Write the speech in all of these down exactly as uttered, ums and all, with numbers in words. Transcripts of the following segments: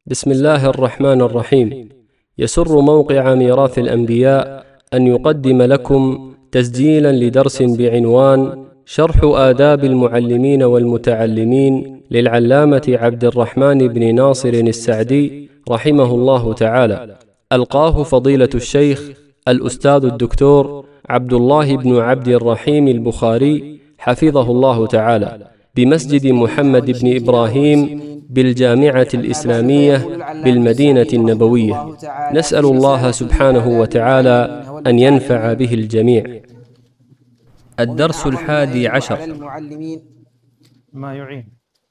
بسم الله الرحمن الرحيم. يسر موقع ميراث الأنبياء أن يقدم لكم تسجيلا لدرس بعنوان شرح آداب المعلمين والمتعلمين للعلامة عبد الرحمن بن ناصر السعدي رحمه الله تعالى، ألقاه فضيلة الشيخ الأستاذ الدكتور عبد الله بن عبد الرحيم البخاري حفظه الله تعالى بمسجد محمد بن إبراهيم بالجامعة الإسلامية بالمدينة النبوية. نسأل الله سبحانه وتعالى أن ينفع به الجميع. الدرس الحادي عشر. ما يعين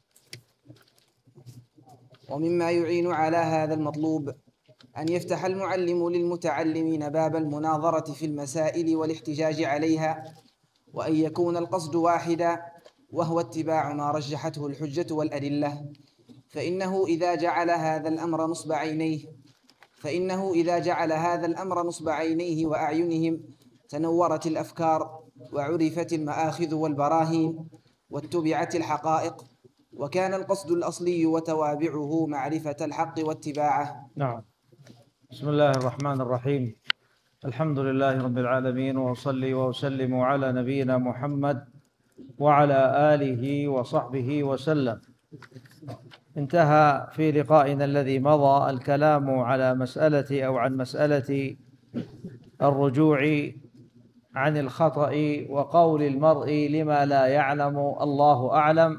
ومما يعين على هذا المطلوب أن يفتح المعلم للمتعلمين باب المناظرة في المسائل والاحتجاج عليها، وأن يكون القصد واحدا، وهو اتباع ما رجحته الحجة والأدلة. فإنه إذا جعل هذا الأمر نصب عينيه فإنه إذا جعل هذا الأمر نصب عينيه وأعينهم تنورت الأفكار، وعرفت المآخذ والبراهين، واتبعت الحقائق، وكان القصد الأصلي وتوابعه معرفة الحق واتباعه. نعم. بسم الله الرحمن الرحيم. الحمد لله رب العالمين، وأصلي وأسلم على نبينا محمد وعلى آله وصحبه وسلم. انتهى في لقائنا الذي مضى الكلام على مسألة أو عن مسألة الرجوع عن الخطأ وقول المرء لما لا يعلم الله أعلم،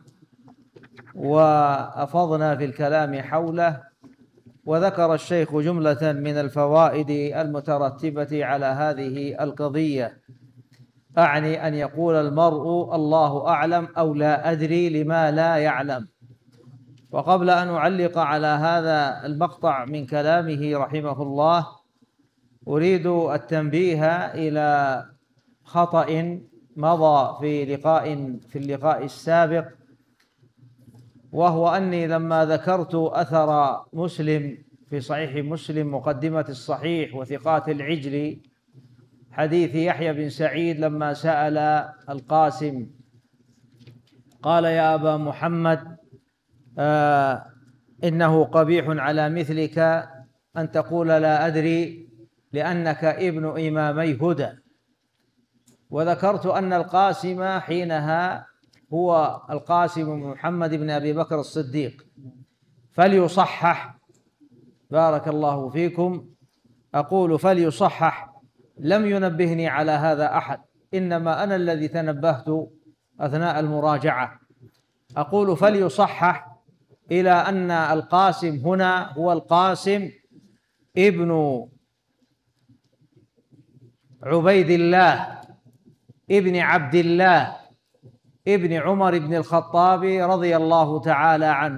وأفضنا في الكلام حوله، وذكر الشيخ جملة من الفوائد المترتبة على هذه القضية، أعني أن يقول المرء الله أعلم أو لا أدري لما لا يعلم. وقبل أن أعلق على هذا المقطع من كلامه رحمه الله، أريد التنبيه إلى خطأ مضى في لقاء في اللقاء السابق، وهو أني لما ذكرت أثر مسلم في صحيح مسلم مقدمة الصحيح وثقات العجل، حديث يحيى بن سعيد لما سأل القاسم قال: يا أبا محمد، آه إنه قبيح على مثلك أن تقول لا أدري لأنك ابن إمامي هدى. وذكرت أن القاسم حينها هو القاسم محمد بن أبي بكر الصديق، فليصحح، بارك الله فيكم، أقول فليصحح، لم ينبهني على هذا أحد، إنما أنا الذي تنبهت أثناء المراجعة. أقول فليصحح إلى أن القاسم هنا هو القاسم ابن عبيد الله ابن عبد الله ابن عمر بن الخطاب رضي الله تعالى عنه.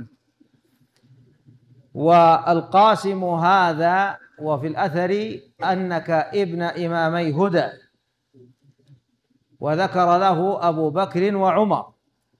والقاسم هذا، وفي الأثر أنك ابن إمامي هدى، وذكر له أبو بكر وعمر.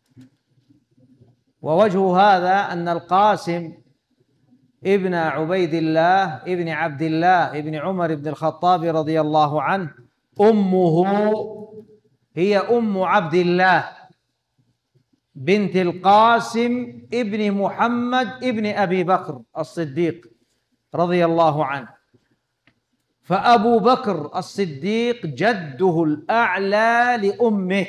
ووجه هذا أن القاسم ابن عبيد الله ابن عبد الله ابن عمر بن الخطاب رضي الله عنه أمه هي أم عبد الله بنت القاسم ابن محمد ابن أبي بكر الصديق رضي الله عنه. فأبو بكر الصديق جده الأعلى لأمه،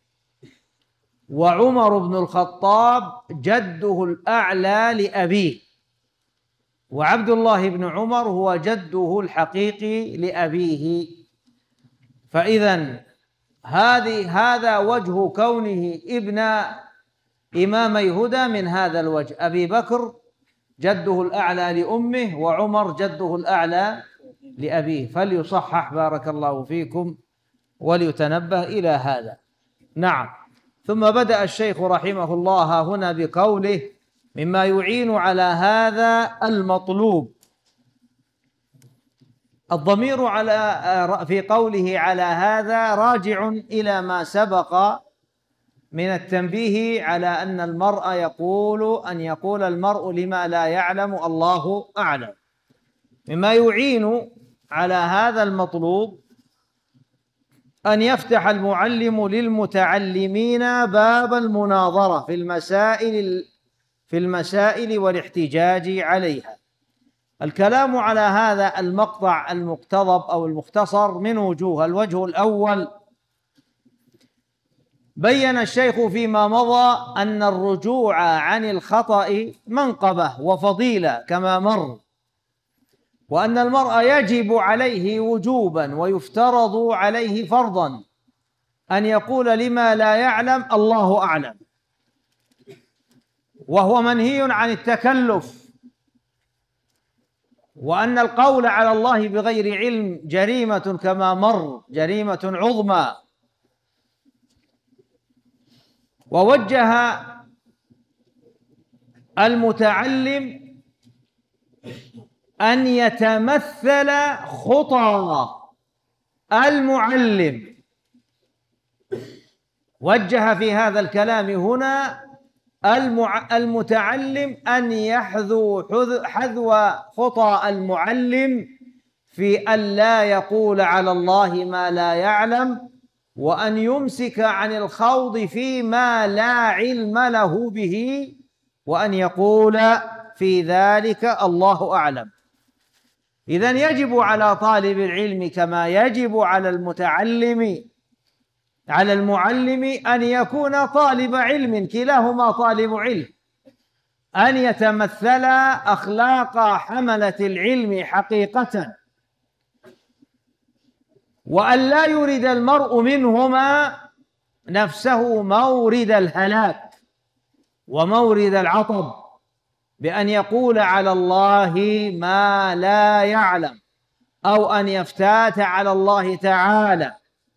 وعمر بن الخطاب جده الأعلى لأبيه، وعبد الله بن عمر هو جده الحقيقي لأبيه. فإذن هذه هذا وجه كونه ابن إمامي هدى من هذا الوجه، أبي بكر جده الأعلى لأمه، وعمر جده الأعلى لأبيه. فليصحح بارك الله فيكم، وليتنبه إلى هذا. نعم. ثم بدأ الشيخ رحمه الله هنا بقوله: مما يعين على هذا المطلوب. الضمير على في قوله على هذا راجع إلى ما سبق من التنبيه على أن المرء يقول أن يقول المرء لما لا يعلم الله أعلم. مما يعين على هذا المطلوب أن يفتح المعلم للمتعلمين باب المناظرة في المسائل في المسائل والاحتجاج عليها. الكلام على هذا المقطع المقتضب أو المختصر من وجوه. الوجه الأول: بين الشيخ فيما مضى أن الرجوع عن الخطأ منقبة وفضيلة كما مر، وأن المرء يجب عليه وجوبا ويفترض عليه فرضا أن يقول لما لا يعلم الله أعلم، وهو منهي عن التكلف، وأن القول على الله بغير علم جريمة كما مر، جريمة عظمى. ووجه المتعلم أن يتمثل خطى المعلم. وجه في هذا الكلام هنا المتعلم أن يحذو حذو خطى المعلم في أن لا يقول على الله ما لا يعلم، وأن يمسك عن الخوض فيما لا علم له به، وأن يقول في ذلك الله أعلم. إذن يجب على طالب العلم كما يجب على المتعلم على المعلم أن يكون طالب علم، كلاهما طالب علم، أن يتمثل أخلاق حملة العلم حقيقة، وأن لا يرد المرء منهما نفسه مورد الهلاك ومورد العطب بأن يقول على الله ما لا يعلم، أو أن يفتات على الله تعالى.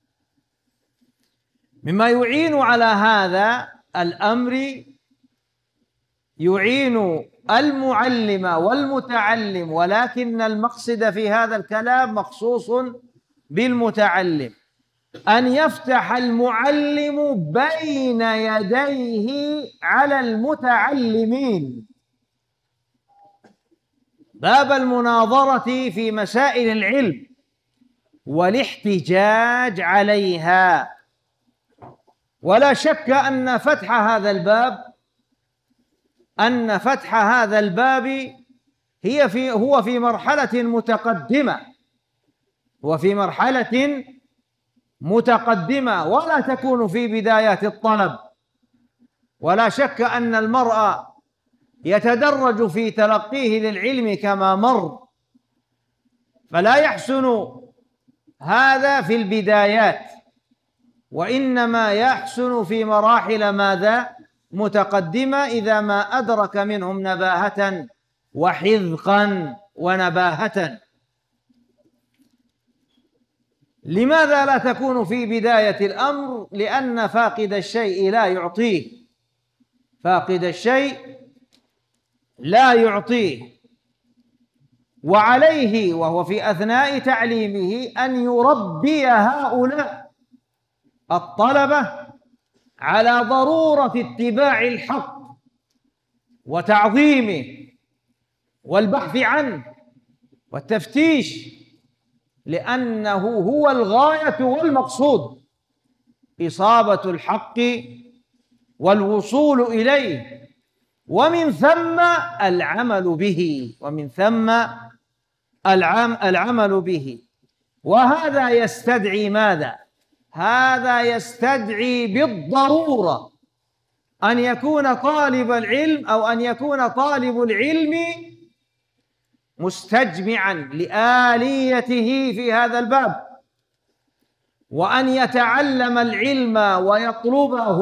مما يعين على هذا الأمر، يعين المعلم والمتعلم، ولكن المقصد في هذا الكلام مخصوص بالمتعلم، أن يفتح المعلم بين يديه على المتعلمين باب المناظرة في مسائل العلم والاحتجاج عليها. ولا شك أن فتح هذا الباب أن فتح هذا الباب هي في هو في مرحلة متقدمة وفي مرحلة متقدمة ولا تكون في بدايات الطلب. ولا شك أن المرء يتدرج في تلقيه للعلم كما مر، فلا يحسن هذا في البدايات، وإنما يحسن في مراحل ماذا؟ متقدمة، إذا ما أدرك منهم نباهة وحذقا ونباهة. لماذا لا تكون في بداية الأمر؟ لأن فاقد الشيء لا يعطيه، فاقد الشيء لا يعطيه، وعليه وهو في أثناء تعليمه أن يربي هؤلاء الطلبة على ضرورة اتباع الحق وتعظيمه والبحث عنه والتفتيش، لأنه هو الغاية والمقصود، إصابة الحق والوصول إليه، ومن ثم العمل به ومن ثم العمل به. وهذا يستدعي ماذا؟ هذا يستدعي بالضرورة أن يكون طالب العلم أو أن يكون طالب العلم مستجمعا لآليته في هذا الباب، وأن يتعلم العلم ويطلبه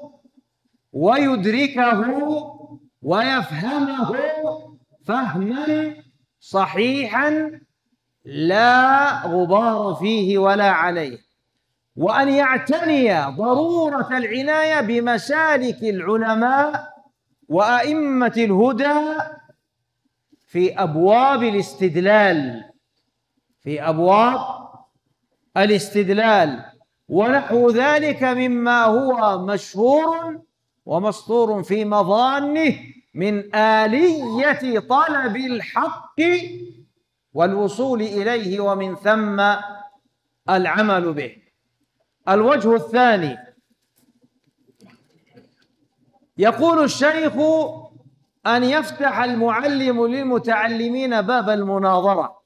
ويدركه ويفهمه فهما صحيحا لا غبار فيه ولا عليه، وأن يعتني ضرورة العناية بمسالك العلماء وأئمة الهدى في أبواب الاستدلال في أبواب الاستدلال ونحو ذلك مما هو مشهور ومسطور في مظانه من آلية طلب الحق والوصول إليه، ومن ثم العمل به. الوجه الثاني، يقول الشيخ أن يفتح المعلم للمتعلمين باب المناظرة.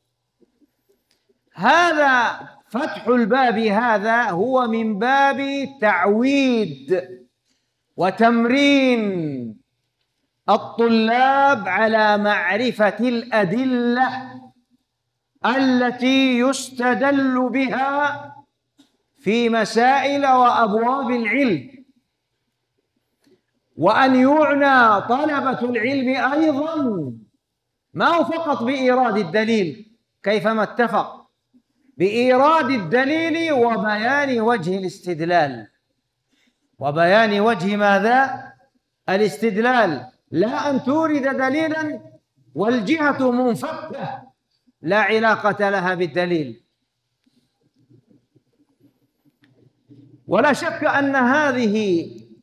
هذا فتح الباب هذا هو من باب تعويد وتمرين الطلاب على معرفة الأدلة التي يستدل بها في مسائل وأبواب العلم، وأن يعنى طلبة العلم أيضا ما هو فقط بإيراد الدليل كيفما اتفق، بإيراد الدليل وبيان وجه الاستدلال، وبيان وجه ماذا؟ الاستدلال، لا أن تورد دليلا والجهة منفكة لا علاقة لها بالدليل. ولا شك أن هذه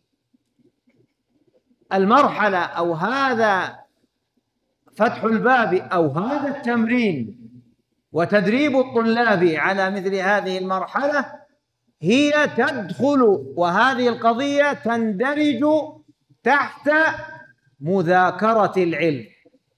المرحلة أو هذا فتح الباب أو هذا التمرين وتدريب الطلاب على مثل هذه المرحلة هي تدخل، وهذه القضية تندرج تحت مذاكرة العلم.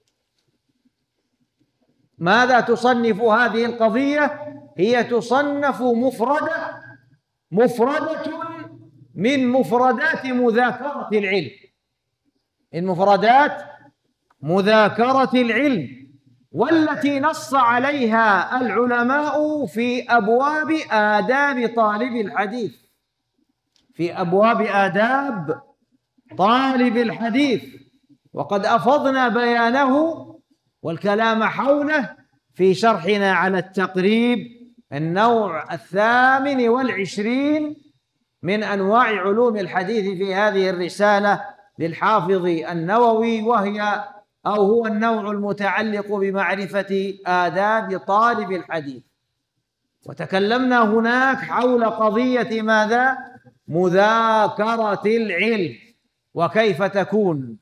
ماذا تصنف هذه القضية؟ هي تصنف مفردة مفردة من مفردات مذاكرة العلم، من مفردات مذاكرة العلم، والتي نص عليها العلماء في أبواب آداب طالب الحديث، في أبواب آداب طالب الحديث، وقد أفضنا بيانه والكلام حوله في شرحنا على التقريب النوع الثامن والعشرين من أنواع علوم الحديث في هذه الرسالة للحافظ النووي، وهي أو هو النوع المتعلق بمعرفة آداب طالب الحديث. وتكلمنا هناك حول قضية ماذا؟ مذاكرة العلم وكيف تكون.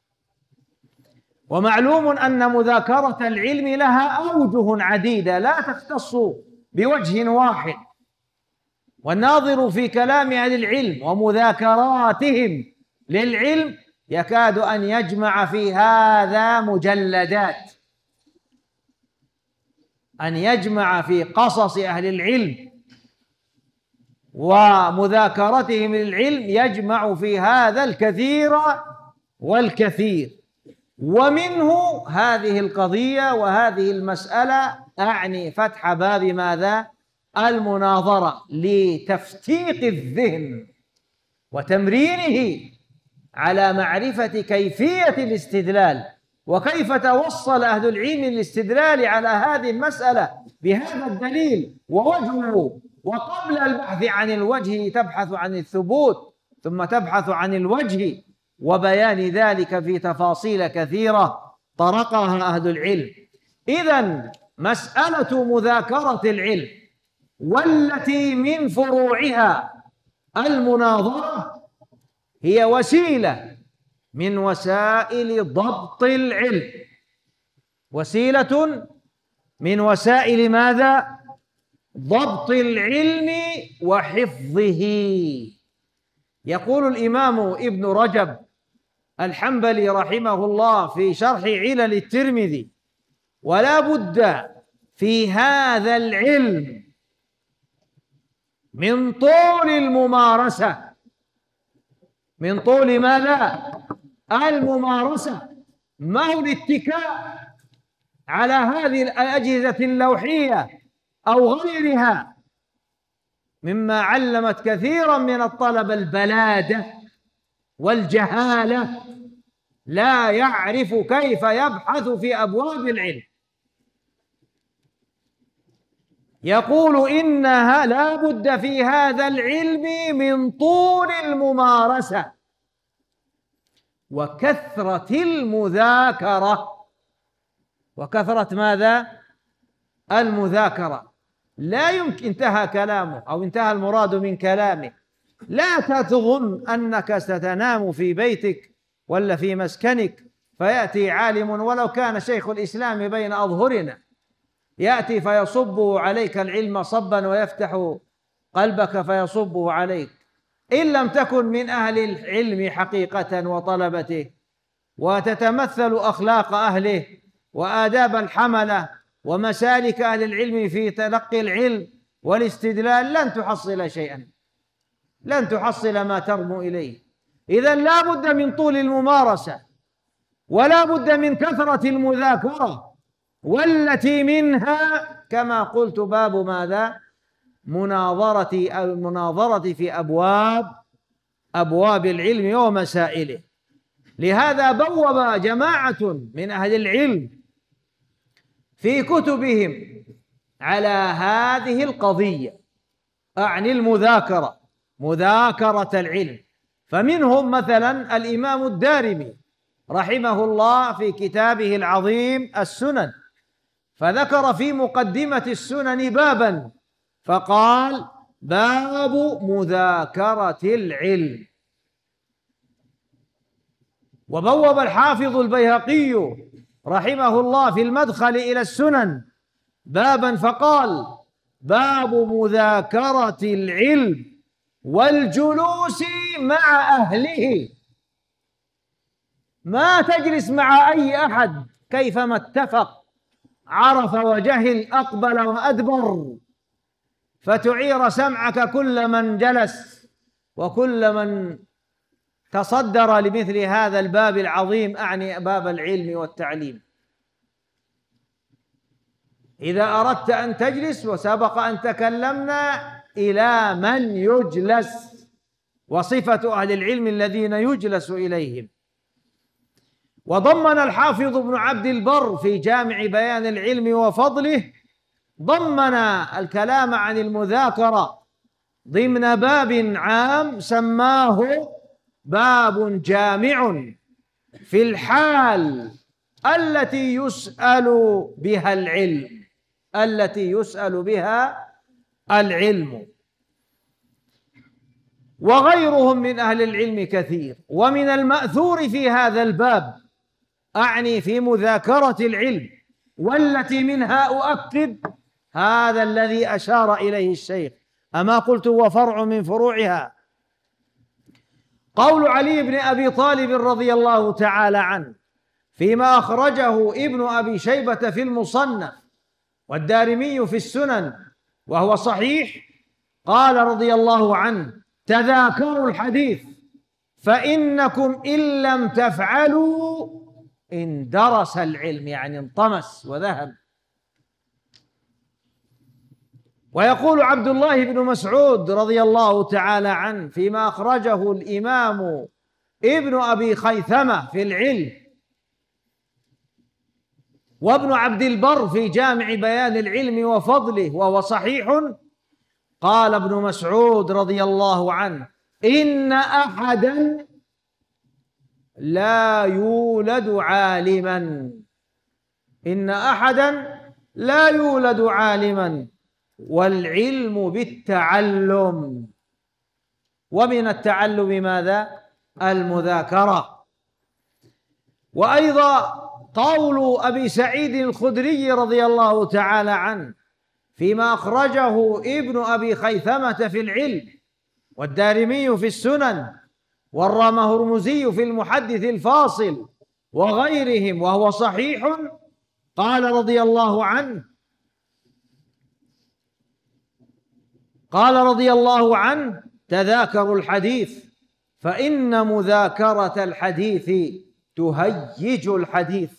ومعلوم أن مذاكرة العلم لها أوجه عديدة لا تختص بوجه واحد، والناظر في كلام أهل العلم ومذاكراتهم للعلم يكاد أن يجمع في هذا مجلدات، أن يجمع في قصص أهل العلم ومذاكرتهم للعلم يجمع في هذا الكثير والكثير. ومنه هذه القضية وهذه المسألة، أعني فتح باب ماذا؟ المناظرة، لتفتيق الذهن وتمرينه على معرفة كيفية الاستدلال، وكيف توصل أهل العلم للاستدلال على هذه المسألة بهذا الدليل ووجهه. وقبل البحث عن الوجه تبحث عن الثبوت، ثم تبحث عن الوجه، وبيان ذلك في تفاصيل كثيرة طرقها أهل العلم. إذن مسألة مذاكرة العلم والتي من فروعها المناظرة هي وسيلة من وسائل ضبط العلم، وسيلة من وسائل ماذا؟ ضبط العلم وحفظه. يقول الإمام ابن رجب الحنبلي رحمه الله في شرح علل الترمذي: ولا بد في هذا العلم من طول الممارسة. من طول ماذا؟ الممارسة. ما هو الاتكاء على هذه الأجهزة اللوحية أو غيرها مما علمت كثيرا من الطلبة البلادة والجهالة، لا يعرف كيف يبحث في أبواب العلم. يقول إنها لا بد في هذا العلم من طول الممارسة وكثرة المذاكرة. وكثرة ماذا؟ المذاكرة. لا يمكن، انتهى كلامه أو انتهى المراد من كلامه، لا تظن أنك ستنام في بيتك ولا في مسكنك فيأتي عالم ولو كان شيخ الإسلام بين أظهرنا، يأتي فيصب عليك العلم صبا ويفتح قلبك فيصبه عليك. إن لم تكن من أهل العلم حقيقة وطلبته وتتمثل أخلاق أهله وآداب الحملة ومسالك أهل العلم في تلقي العلم والاستدلال، لن تحصل شيئا، لن تحصل ما ترمو إليه. إذن لا بد من طول الممارسة، ولا بد من كثرة المذاكرة، والتي منها كما قلت باب ماذا؟ مناظرة المناظرة في أبواب أبواب العلم ومسائله. لهذا بوب جماعة من أهل العلم في كتبهم على هذه القضية، أعني المذاكرة، مذاكرة العلم. فمنهم مثلا الإمام الدارمي رحمه الله في كتابه العظيم السنن، فذكر في مقدمة السنن بابا فقال: باب مذاكرة العلم. وبوب الحافظ البيهقي رحمه الله في المدخل إلى السنن بابا فقال: باب مذاكرة العلم والجلوس مع أهله. ما تجلس مع أي أحد كيفما اتفق، عرف وجهل، أقبل وأدبر، فتعير سمعك كل من جلس وكل من تصدر لمثل هذا الباب العظيم، أعني باب العلم والتعليم. إذا أردت أن تجلس، وسبق أن تكلمنا إلى من يجلس وصفة أهل العلم الذين يجلس إليهم. وضمن الحافظ ابن عبد البر في جامع بيان العلم وفضله، ضمن الكلام عن المذاكرة ضمن باب عام سماه باب جامع في الحال التي يسأل بها العلم، التي يسأل بها العلم. وغيرهم من أهل العلم كثير. ومن المأثور في هذا الباب، أعني في مذاكرة العلم، والتي منها أؤكد هذا الذي أشار إليه الشيخ، أما قلت هو فرع من فروعها، قول علي بن أبي طالب رضي الله تعالى عنه فيما أخرجه ابن أبي شيبة في المصنف والدارمي في السنن وهو صحيح، قال رضي الله عنه: تذاكروا الحديث فإنكم إن لم تفعلوا اندرس العلم، يعني انطمس وذهب. ويقول عبد الله بن مسعود رضي الله تعالى عنه فيما أخرجه الإمام ابن أبي خيثمة في العلم وابن عبد البر في جامع بيان العلم وفضله وهو صحيح، قال ابن مسعود رضي الله عنه: إن أحدا لا يولد عالما، إن أحدا لا يولد عالما، والعلم بالتعلم. ومن التعلم ماذا؟ المذاكرة. وأيضا قول أبي سعيد الخدري رضي الله تعالى عنه فيما أخرجه ابن أبي خيثمة في العلم والدارمي في السنن والرامهرمزي في المحدث الفاصل وغيرهم وهو صحيح، قال رضي الله عنه قال رضي الله عنه: تذاكروا الحديث فإن مذاكرة الحديث تهيج الحديث.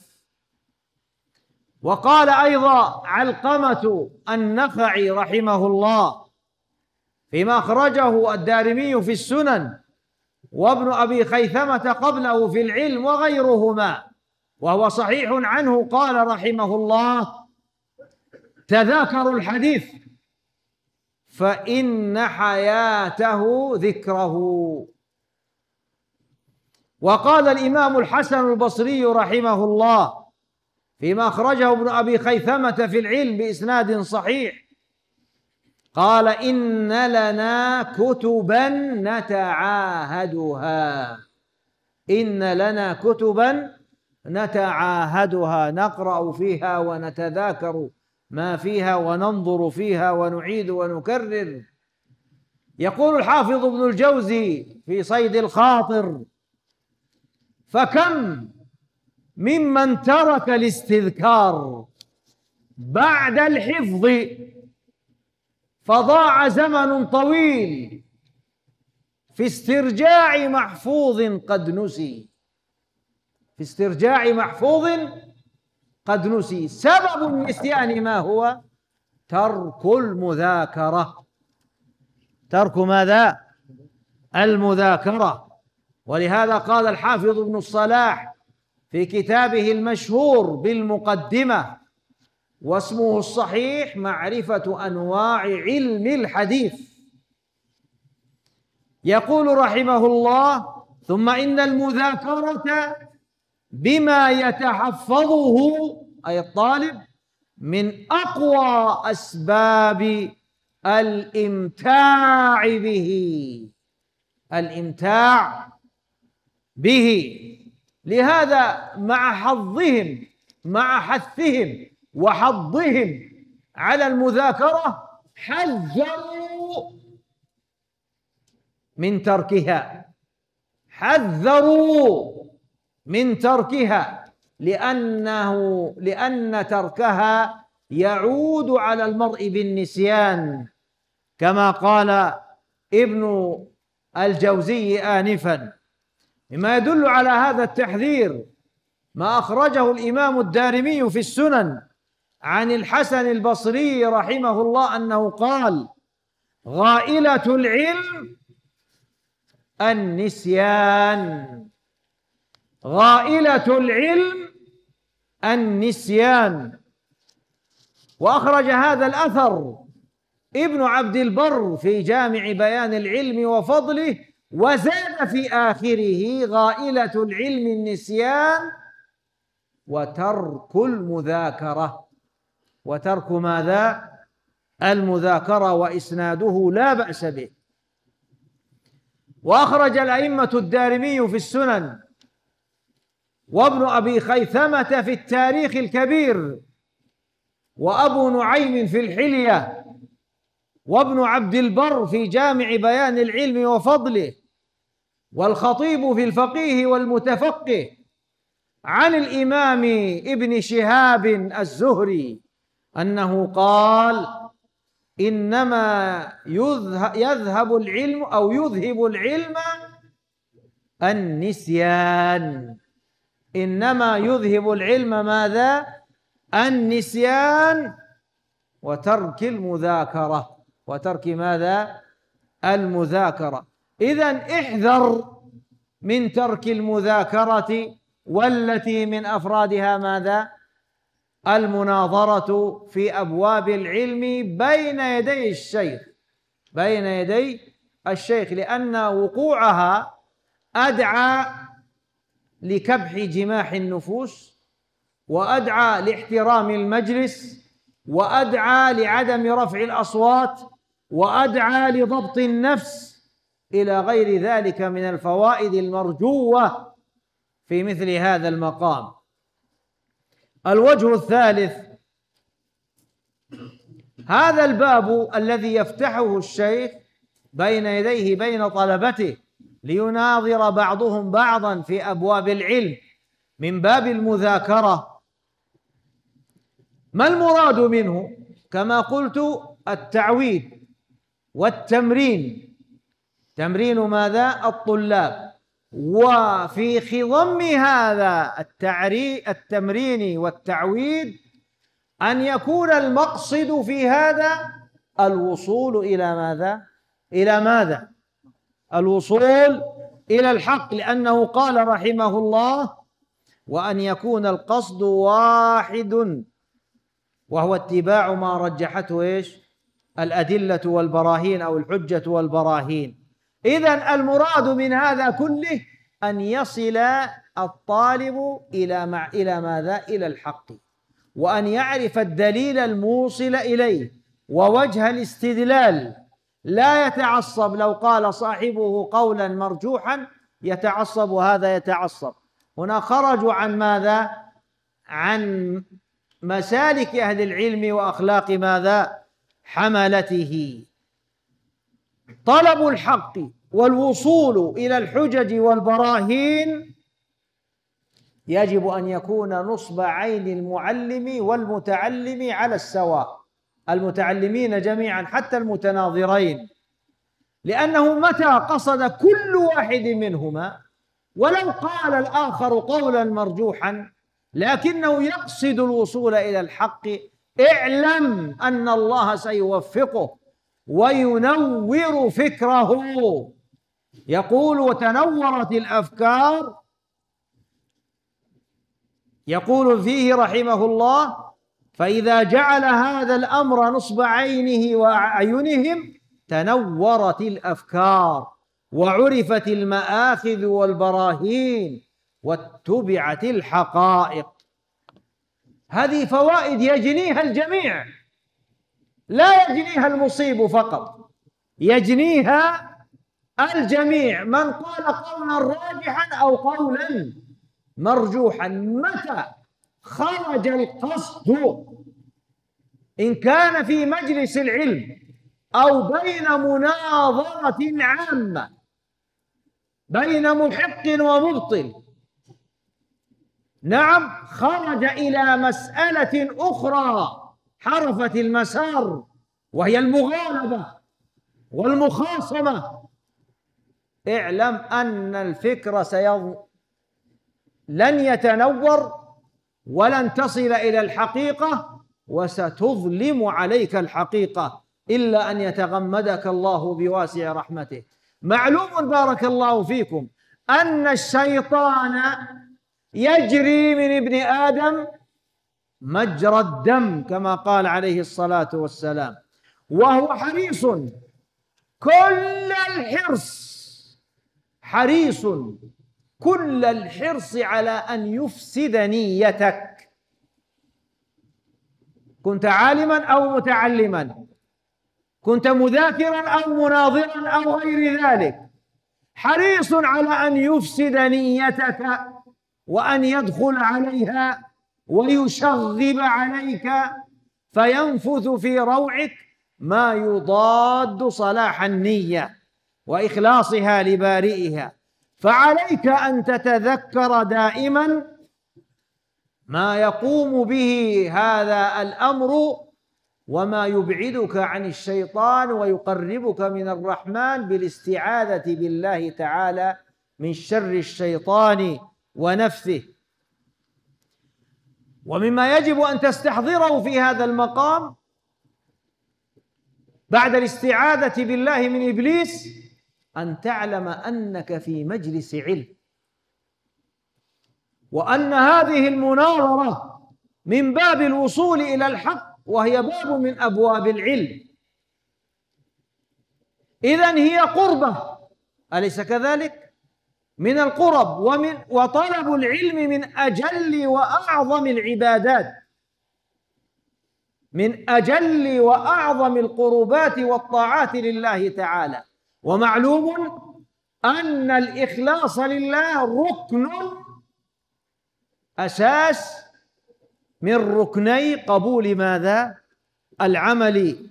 وقال أيضا علقمة النخعي رحمه الله فيما أخرجه الدارمي في السنن وابن أبي خيثمة قبله في العلم وغيرهما وهو صحيح عنه، قال رحمه الله: تذاكروا الحديث فإن حياته ذكره. وقال الإمام الحسن البصري رحمه الله فيما أخرجه ابن أبي خيثمة في العلم بإسناد صحيح، قال: إن لنا كتبا نتعاهدها، إن لنا كتبا نتعاهدها، نقرأ فيها ونتذاكر ما فيها وننظر فيها ونعيد ونكرر. يقول الحافظ ابن الجوزي في صيد الخاطر: فكم ممن ترك الاستذكار بعد الحفظ فضاع زمن طويل في استرجاع محفوظ قد نسي، في استرجاع محفوظ قد نسي. سبب النسيان ما هو؟ ترك المذاكرة. ترك ماذا؟ المذاكرة. ولهذا قال الحافظ ابن الصلاح في كتابه المشهور بالمقدمة، واسمه الصحيح معرفة أنواع علم الحديث، يقول رحمه الله: ثم إن المذاكرة بما يتحفظه أي الطالب من أقوى أسباب الإمتاع به، الإمتاع به. لهذا مع حظهم مع حثهم وحضهم على المذاكرة حذروا من تركها، حذروا من تركها، لأنه لأن تركها يعود على المرء بالنسيان، كما قال ابن الجوزي آنفا. مما يدل على هذا التحذير ما أخرجه الإمام الدارمي في السنن عن الحسن البصري رحمه الله أنه قال: غائلة العلم النسيان، غائلة العلم النسيان. وأخرج هذا الأثر ابن عبد البر في جامع بيان العلم وفضله، وزاد في آخره: غائلة العلم النسيان وترك المذاكرة. وترك ماذا؟ المذاكرة، وإسناده لا بأس به. وأخرج الأئمة الدارمي في السنن، وابن أبي خيثمة في التاريخ الكبير، وأبو نعيم في الحلية، وابن عبد البر في جامع بيان العلم وفضله، والخطيب في الفقيه والمتفقه، عن الإمام ابن شهاب الزهري أنه قال: إنما يذهب العلم أو يذهب العلم النسيان. إنما يذهب العلم ماذا؟ النسيان وترك المذاكرة، وترك ماذا؟ المذاكرة. إذن احذر من ترك المذاكرة، والتي من أفرادها ماذا؟ المناظرة في أبواب العلم بين يدي الشيخ، بين يدي الشيخ، لأن وقوعها أدعى لكبح جماح النفوس، وأدعى لاحترام المجلس، وأدعى لعدم رفع الأصوات، وأدعى لضبط النفس، إلى غير ذلك من الفوائد المرجوة في مثل هذا المقام. الوجه الثالث: هذا الباب الذي يفتحه الشيخ بين يديه بين طلبته ليناظر بعضهم بعضا في أبواب العلم من باب المذاكرة، ما المراد منه؟ كما قلت: التعويد والتمرين، تمرين ماذا؟ الطلاب. وفي خضم هذا التمرين والتعويد أن يكون المقصد في هذا الوصول إلى ماذا؟ إلى ماذا؟ الوصول إلى الحق، لأنه قال رحمه الله: وأن يكون القصد واحد، وهو اتباع ما رجحته إيش؟ الأدلة والبراهين، أو الحجة والبراهين. إذن المراد من هذا كله أن يصل الطالب إلى مع إلى ماذا؟ إلى الحق، وأن يعرف الدليل الموصل إليه ووجه الاستدلال، لا يتعصب. لو قال صاحبه قولا مرجوحا يتعصب، وهذا يتعصب. هنا خرجوا عن ماذا؟ عن مسالك أهل العلم وأخلاق ماذا؟ حملته. طلب الحق والوصول إلى الحجج والبراهين يجب أن يكون نصب عين المعلم والمتعلم على السواء، المتعلمين جميعا حتى المتناظرين، لأنه متى قصد كل واحد منهما ولو قال الآخر قولا مرجوحا لكنه يقصد الوصول إلى الحق، اعلم أن الله سيوفقه وينور فكره. يقول: وتنورت الأفكار، يقول فيه رحمه الله: فإذا جعل هذا الأمر نصب عينه وأعينهم تنورت الأفكار وعرفت المآخذ والبراهين واتبعت الحقائق. هذه فوائد يجنيها الجميع، لا يجنيها المصيب فقط، يجنيها الجميع، من قال قولا راجحا أو قولا مرجوحا. متى خرج القصد، إن كان في مجلس العلم أو بين مناظرة عامة بين محق ومبطل، نعم، خرج إلى مسألة أخرى حرفت المسار وهي المغالبة والمخاصمة، اعلم أن الفكر سيظ... لن يتنور ولن تصل إلى الحقيقة، وستظلم عليك الحقيقة إلا أن يتغمدك الله بواسع رحمته. معلوم بارك الله فيكم أن الشيطان يجري من ابن آدم مجرى الدم كما قال عليه الصلاة والسلام، وهو حريص كل الحرص حريص كل الحرص على أن يفسد نيتك، كنت عالما أو متعلما، كنت مذاكرا أو مناظرا أو غير ذلك، حريص على أن يفسد نيتك وأن يدخل عليها ويشغب عليك فينفث في روعك ما يضاد صلاح النية وإخلاصها لبارئها. فعليك أن تتذكر دائما ما يقوم به هذا الأمر وما يبعدك عن الشيطان ويقربك من الرحمن بالاستعاذة بالله تعالى من شر الشيطان ونفثه. ومما يجب أن تستحضره في هذا المقام بعد الاستعاذة بالله من إبليس أن تعلم أنك في مجلس علم، وأن هذه المناظرة من باب الوصول إلى الحق وهي باب من أبواب العلم، إذن هي قربة، أليس كذلك؟ من القرب، ومن وطلب العلم من أجل وأعظم العبادات، من أجل وأعظم القربات والطاعات لله تعالى. ومعلوم أن الإخلاص لله ركن أساس من ركني قبول ماذا؟ العمل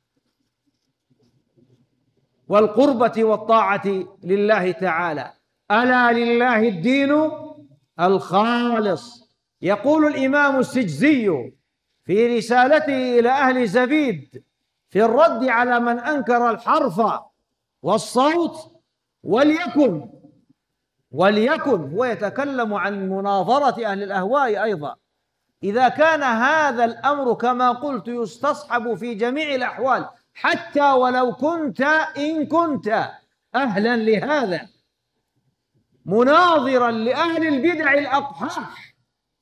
والقربة والطاعة لله تعالى. ألا لله الدين الخالص. يقول الإمام السجزي في رسالته إلى أهل زبيد في الرد على من أنكر الحرف والصوت: وليكن وليكن هو يتكلم عن مناظرة أهل الأهواء أيضا، إذا كان هذا الأمر كما قلت يستصحب في جميع الأحوال، حتى ولو كنت إن كنت أهلا لهذا مناظرا لأهل البدع الأقحاح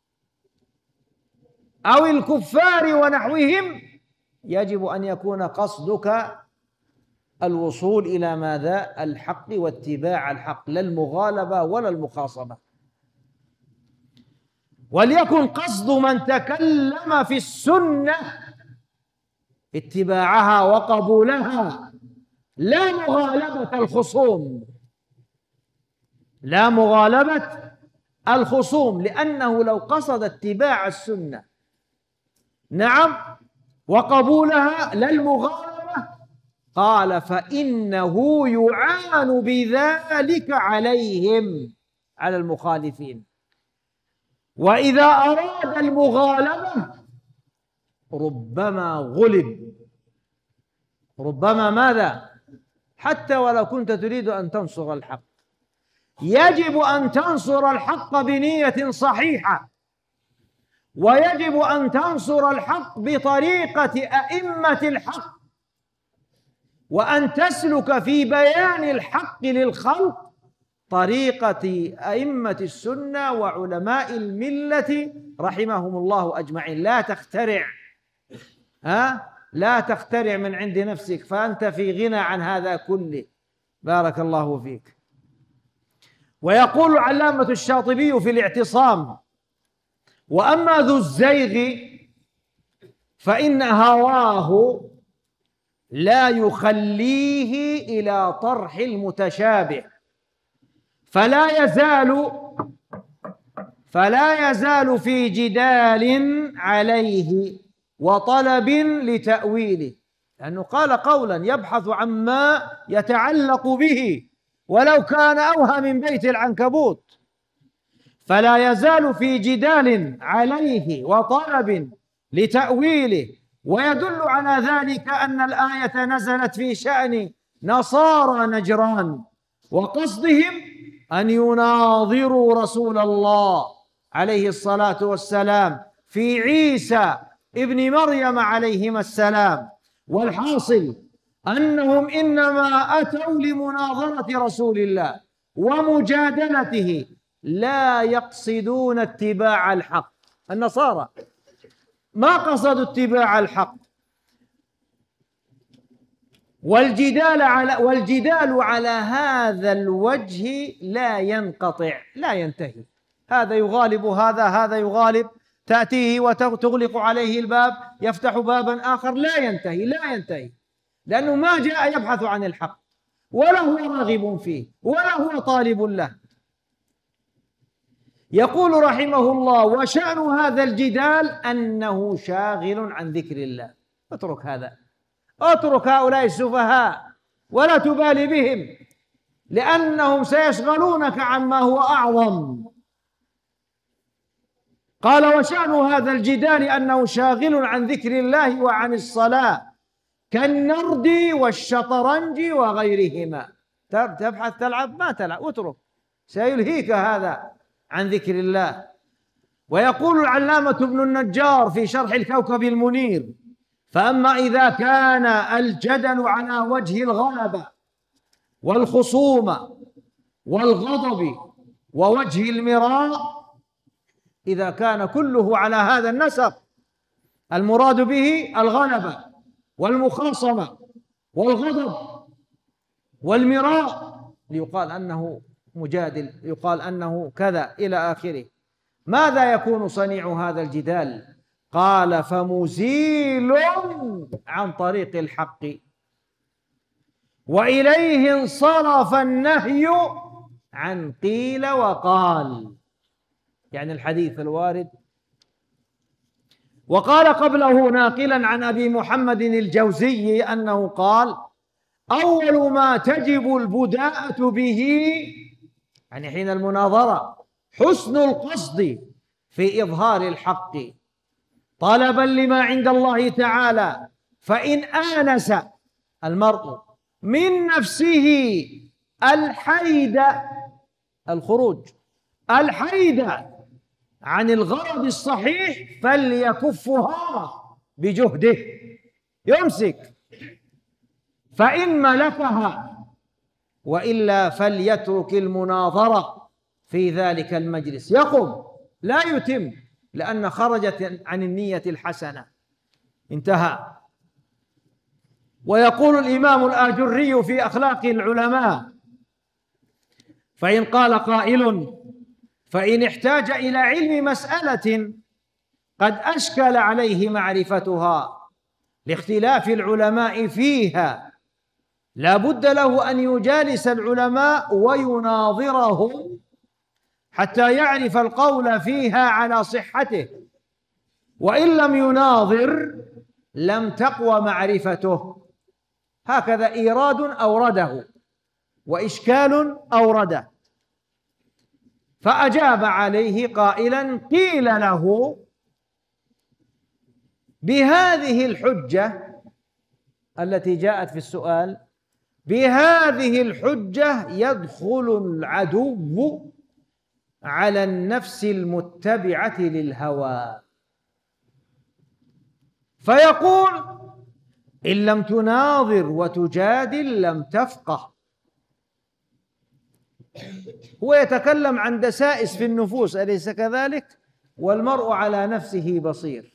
أو الكفار ونحوهم، يجب أن يكون قصدك الوصول إلى ماذا؟ الحق واتباع الحق، لا المغالبة ولا المخاصمة. وليكن قصد من تكلم في السنة اتباعها وقبولها، لا مغالبة الخصوم، لا مغالبة الخصوم، لأنه لو قصد اتباع السنة نعم وقبولها لا المغالبة، قال فإنه يعان بذلك عليهم، على المخالفين. وإذا أراد المغالبة ربما غلب. ربما ماذا؟ حتى ولو كنت تريد أن تنصر الحق يجب أن تنصر الحق بنية صحيحة، ويجب أن تنصر الحق بطريقة أئمة الحق، وأن تسلك في بيان الحق للخلق طريقة أئمة السنة وعلماء الملة رحمهم الله أجمعين. لا تخترع، ها لا تخترع من عند نفسك، فأنت في غنى عن هذا كله. بارك الله فيك. ويقول العلامة الشاطبي في الاعتصام: وأما ذو الزيغ فإن هواه لا يخليه إلى طرح المتشابه، فلا يزال فلا يزال في جدال عليه وطلب لتأويله، لأنه قال قولا يبحث عما يتعلق به ولو كان أوهى من بيت العنكبوت، فلا يزال في جدال عليه وطلب لتأويله. ويدل على ذلك أن الآية نزلت في شأن نصارى نجران، وقصدهم أن يناظروا رسول الله عليه الصلاة والسلام في عيسى ابن مريم عليهما السلام. والحاصل أنهم إنما أتوا لمناظرة رسول الله ومجادلته، لا يقصدون اتباع الحق. النصارى ما قصدوا اتباع الحق، والجدال على والجدال على هذا الوجه لا ينقطع، لا ينتهي. هذا يغالب هذا، هذا يغالب، تأتيه وتغلق عليه الباب، يفتح بابا آخر، لا ينتهي لا ينتهي، لأنه ما جاء يبحث عن الحق ولا هو راغب فيه ولا هو طالب له. يقول رحمه الله: وشأن هذا الجدال أنه شاغل عن ذكر الله. اترك هذا، اترك هؤلاء السفهاء ولا تبالي بهم، لأنهم سيشغلونك عما هو أعظم. قال: وشأن هذا الجدال أنه شاغل عن ذكر الله وعن الصلاة كالنرد والشطرنج وغيرهما. تبحث تلعب، ما تلعب، اترك، سيلهيك هذا عن ذكر الله. ويقول العلامة ابن النجار في شرح الكوكب المنير: فأما إذا كان الجدل على وجه الغلبة والخصومة والغضب ووجه المراء، إذا كان كله على هذا النسق، المراد به الغلبة والمخاصمة والغضب والمراء، ليقال أنه مجادل، يقال أنه كذا إلى آخره، ماذا يكون صنيع هذا الجدال؟ قال: فمزيل عن طريق الحق، وإليه انصرف النهي عن قيل وقال، يعني الحديث الوارد. وقال قبله ناقلا عن أبي محمد الجوزي أنه قال: أول ما تجب البداءة به، يعني حين المناظرة، حسن القصد في إظهار الحق طلبا لما عند الله تعالى، فإن آنس المرء من نفسه الحيد، الخروج، الحيد عن الغرض الصحيح فليكفها بجهده، يمسك، فإن ملكها، وإلا فليترك المناظرة في ذلك المجلس، يقم لا يتم، لأن خرجت عن النية الحسنة. انتهى. ويقول الإمام الآجري في أخلاق العلماء: فإن قال قائل: فإن احتاج إلى علم مسألة قد أشكل عليه معرفتها لاختلاف العلماء فيها، لا بد له أن يجالس العلماء ويناظرهم حتى يعرف القول فيها على صحته، وإن لم يناظر لم تقوى معرفته. هكذا إيراد أورده وإشكال أورده. فأجاب عليه قائلا: قيل له بهذه الحجة التي جاءت في السؤال، بهذه الحجة يدخل العدو على النفس المتبعة للهوى، فيقول: إن لم تناظر وتجادل لم تفقه. هو يتكلم عن دسائس في النفوس، أليس كذلك؟ والمرء على نفسه بصير.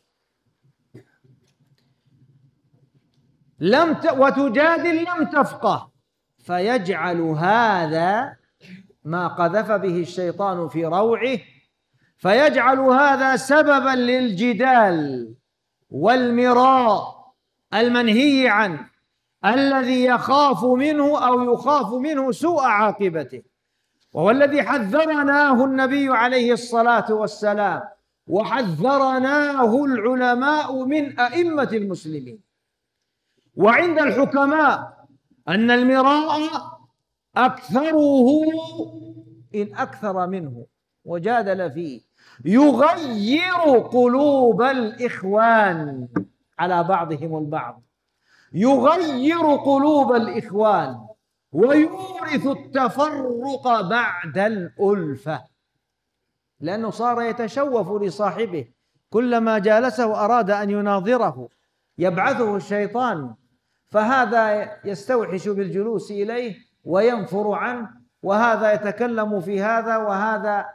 لم ت... وتجادل لم تفقه، فيجعل هذا ما قذف به الشيطان في روعه، فيجعل هذا سببا للجدال والمراء المنهي عنه، الذي يخاف منه أو يخاف منه سوء عاقبته، وهو الذي حذرناه النبي عليه الصلاة والسلام، وحذرناه العلماء من أئمة المسلمين. وعند الحكماء أن المراء أكثره إن أكثر منه وجادل فيه يغير قلوب الإخوان على بعضهم البعض، يغير قلوب الإخوان ويورث التفرق بعد الألفة، لأنه صار يتشوف لصاحبه، كلما جالسه أراد أن يناظره يبعثه الشيطان، فهذا يستوحش بالجلوس إليه وينفر عنه، وهذا يتكلم في هذا وهذا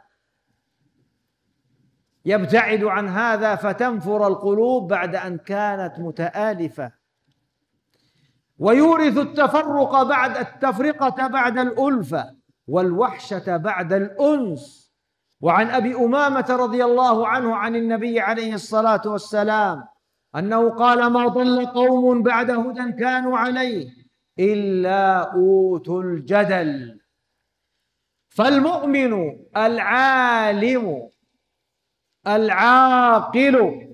يبتعد عن هذا، فتنفر القلوب بعد أن كانت متآلفة. ويورث التفرق بعد التفرقة بعد الألفة، والوحشة بعد الأنس. وعن أبي أمامة رضي الله عنه عن النبي عليه الصلاة والسلام أنه قال: ما ضل قوم بعد هدى كانوا عليه إلا أوتوا الجدل. فالمؤمن العالم العاقل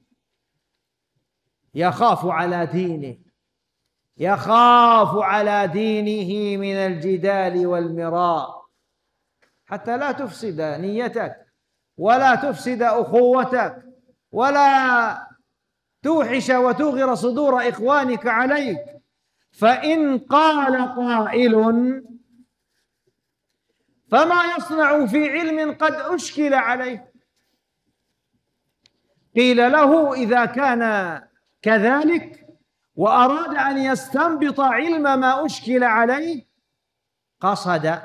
يخاف على دينه، يخاف على دينه من الجدال والمراء، حتى لا تفسد نيتك ولا تفسد أخوتك ولا توحش وتوغر صدور إخوانك عليك. فإن قال قائل: فما يصنع في علم قد أشكل عليه؟ قيل له: إذا كان كذلك وأراد أن يستنبط علم ما أشكل عليه قصد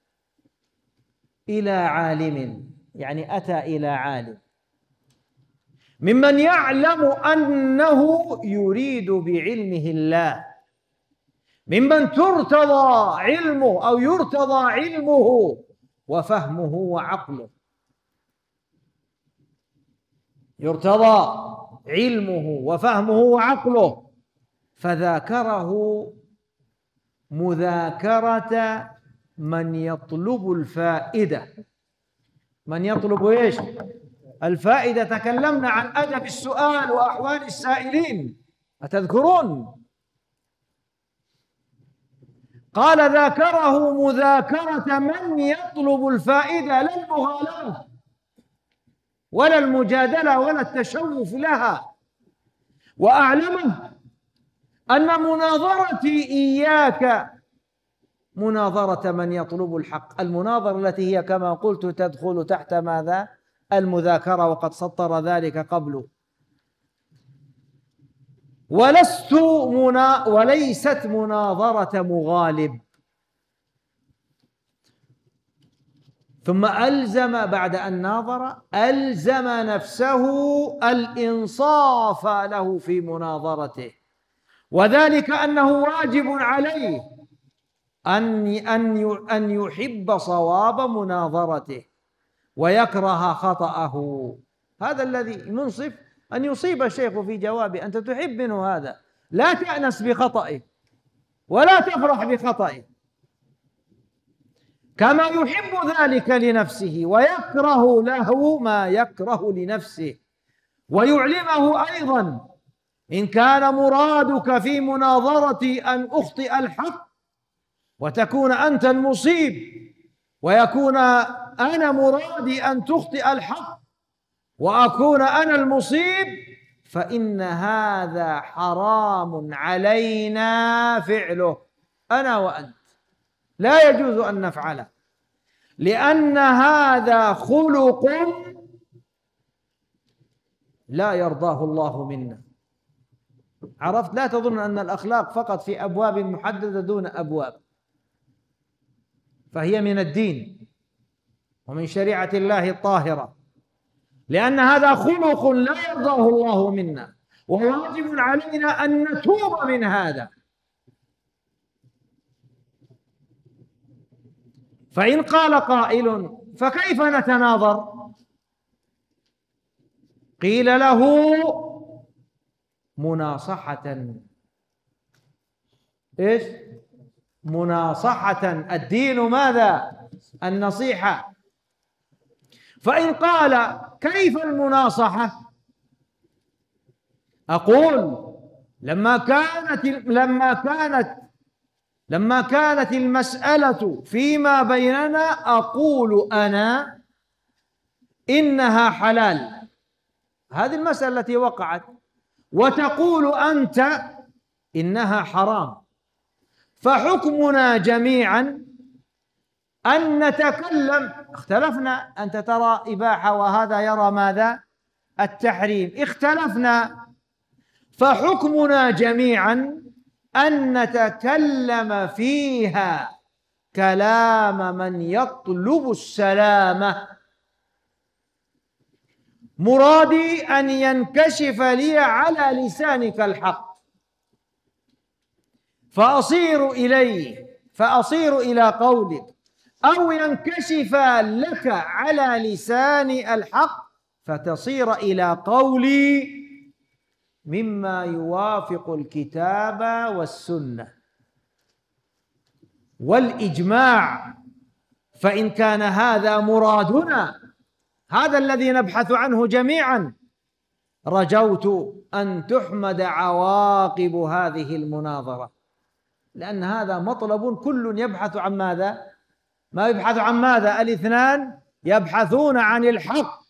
إلى عالم، يعني أتى إلى عالم ممن يعلم أنه يريد بعلمه الله، ممن ترتضى علمه أو يرتضى علمه وفهمه وعقله، يرتضى علمه وفهمه وعقله، فذاكره مذاكرة من يطلب الفائدة. من يطلب إيش؟ الفائدة. تكلمنا عن أدب السؤال وأحوال السائلين، أتذكرون؟ قال: ذاكره مذاكرة من يطلب الفائدة، لا المغالبة ولا المجادلة ولا التشوف لها. وأعلمه أن مناظرتي إياك مناظرة من يطلب الحق، المناظرة التي هي كما قلت تدخل تحت ماذا؟ المذاكرة، وقد سطر ذلك قبله. ولست منا وليست مناظرة مغالب. ثم ألزم بعد أن ناظر ألزم نفسه الإنصاف له في مناظرته، وذلك أنه واجب عليه أن أن أن يحب صواب مناظرته ويكره خطأه. هذا الذي منصف أن يصيب الشيخ في جوابه، أنت تحب منه هذا، لا تأنس بخطئه ولا تفرح بخطئه، كما يحب ذلك لنفسه ويكره له ما يكره لنفسه، ويعلمه أيضا: إن كان مرادك في مناظرتي أن أخطئ الحق وتكون أنت المصيب ويكون أنا مرادي أن تخطئ الحق وأكون أنا المصيب، فإن هذا حرام علينا فعله أنا وأنت، لا يجوز أن نفعله، لأن هذا خلق لا يرضاه الله منا. عرفت؟ لا تظن أن الأخلاق فقط في أبواب محددة دون أبواب، فهي من الدين ومن شريعة الله الطاهرة، لأن هذا خلق لا يرضاه الله منا، وواجب علينا أن نتوب من هذا. فإن قال قائل فكيف نتناظر؟ قيل له مناصحة. إيش؟ مناصحة. الدين ماذا؟ النصيحة. فإن قال كيف المناصحة؟ أقول لما كانت لما كانت لما كانت المسألة فيما بيننا أقول أنا إنها حلال، هذه المسألة التي وقعت، وتقول أنت إنها حرام، فحكمنا جميعا أن نتكلم. اختلفنا، أنت ترى إباحة وهذا يرى ماذا؟ التحريم. اختلفنا، فحكمنا جميعا أن نتكلم فيها كلام من يطلب السلامة. مرادي أن ينكشف لي على لسانك الحق، فأصير إليه فأصير إلى قولك، أو ينكشف لك على لساني الحق فتصير إلى قولي مما يوافق الكتاب والسنة والإجماع. فإن كان هذا مرادنا، هذا الذي نبحث عنه جميعا، رجوت أن تحمد عواقب هذه المناظرة، لأن هذا مطلب كل يبحث عن ماذا؟ ما يبحث عن ماذا؟ الاثنان يبحثون عن الحق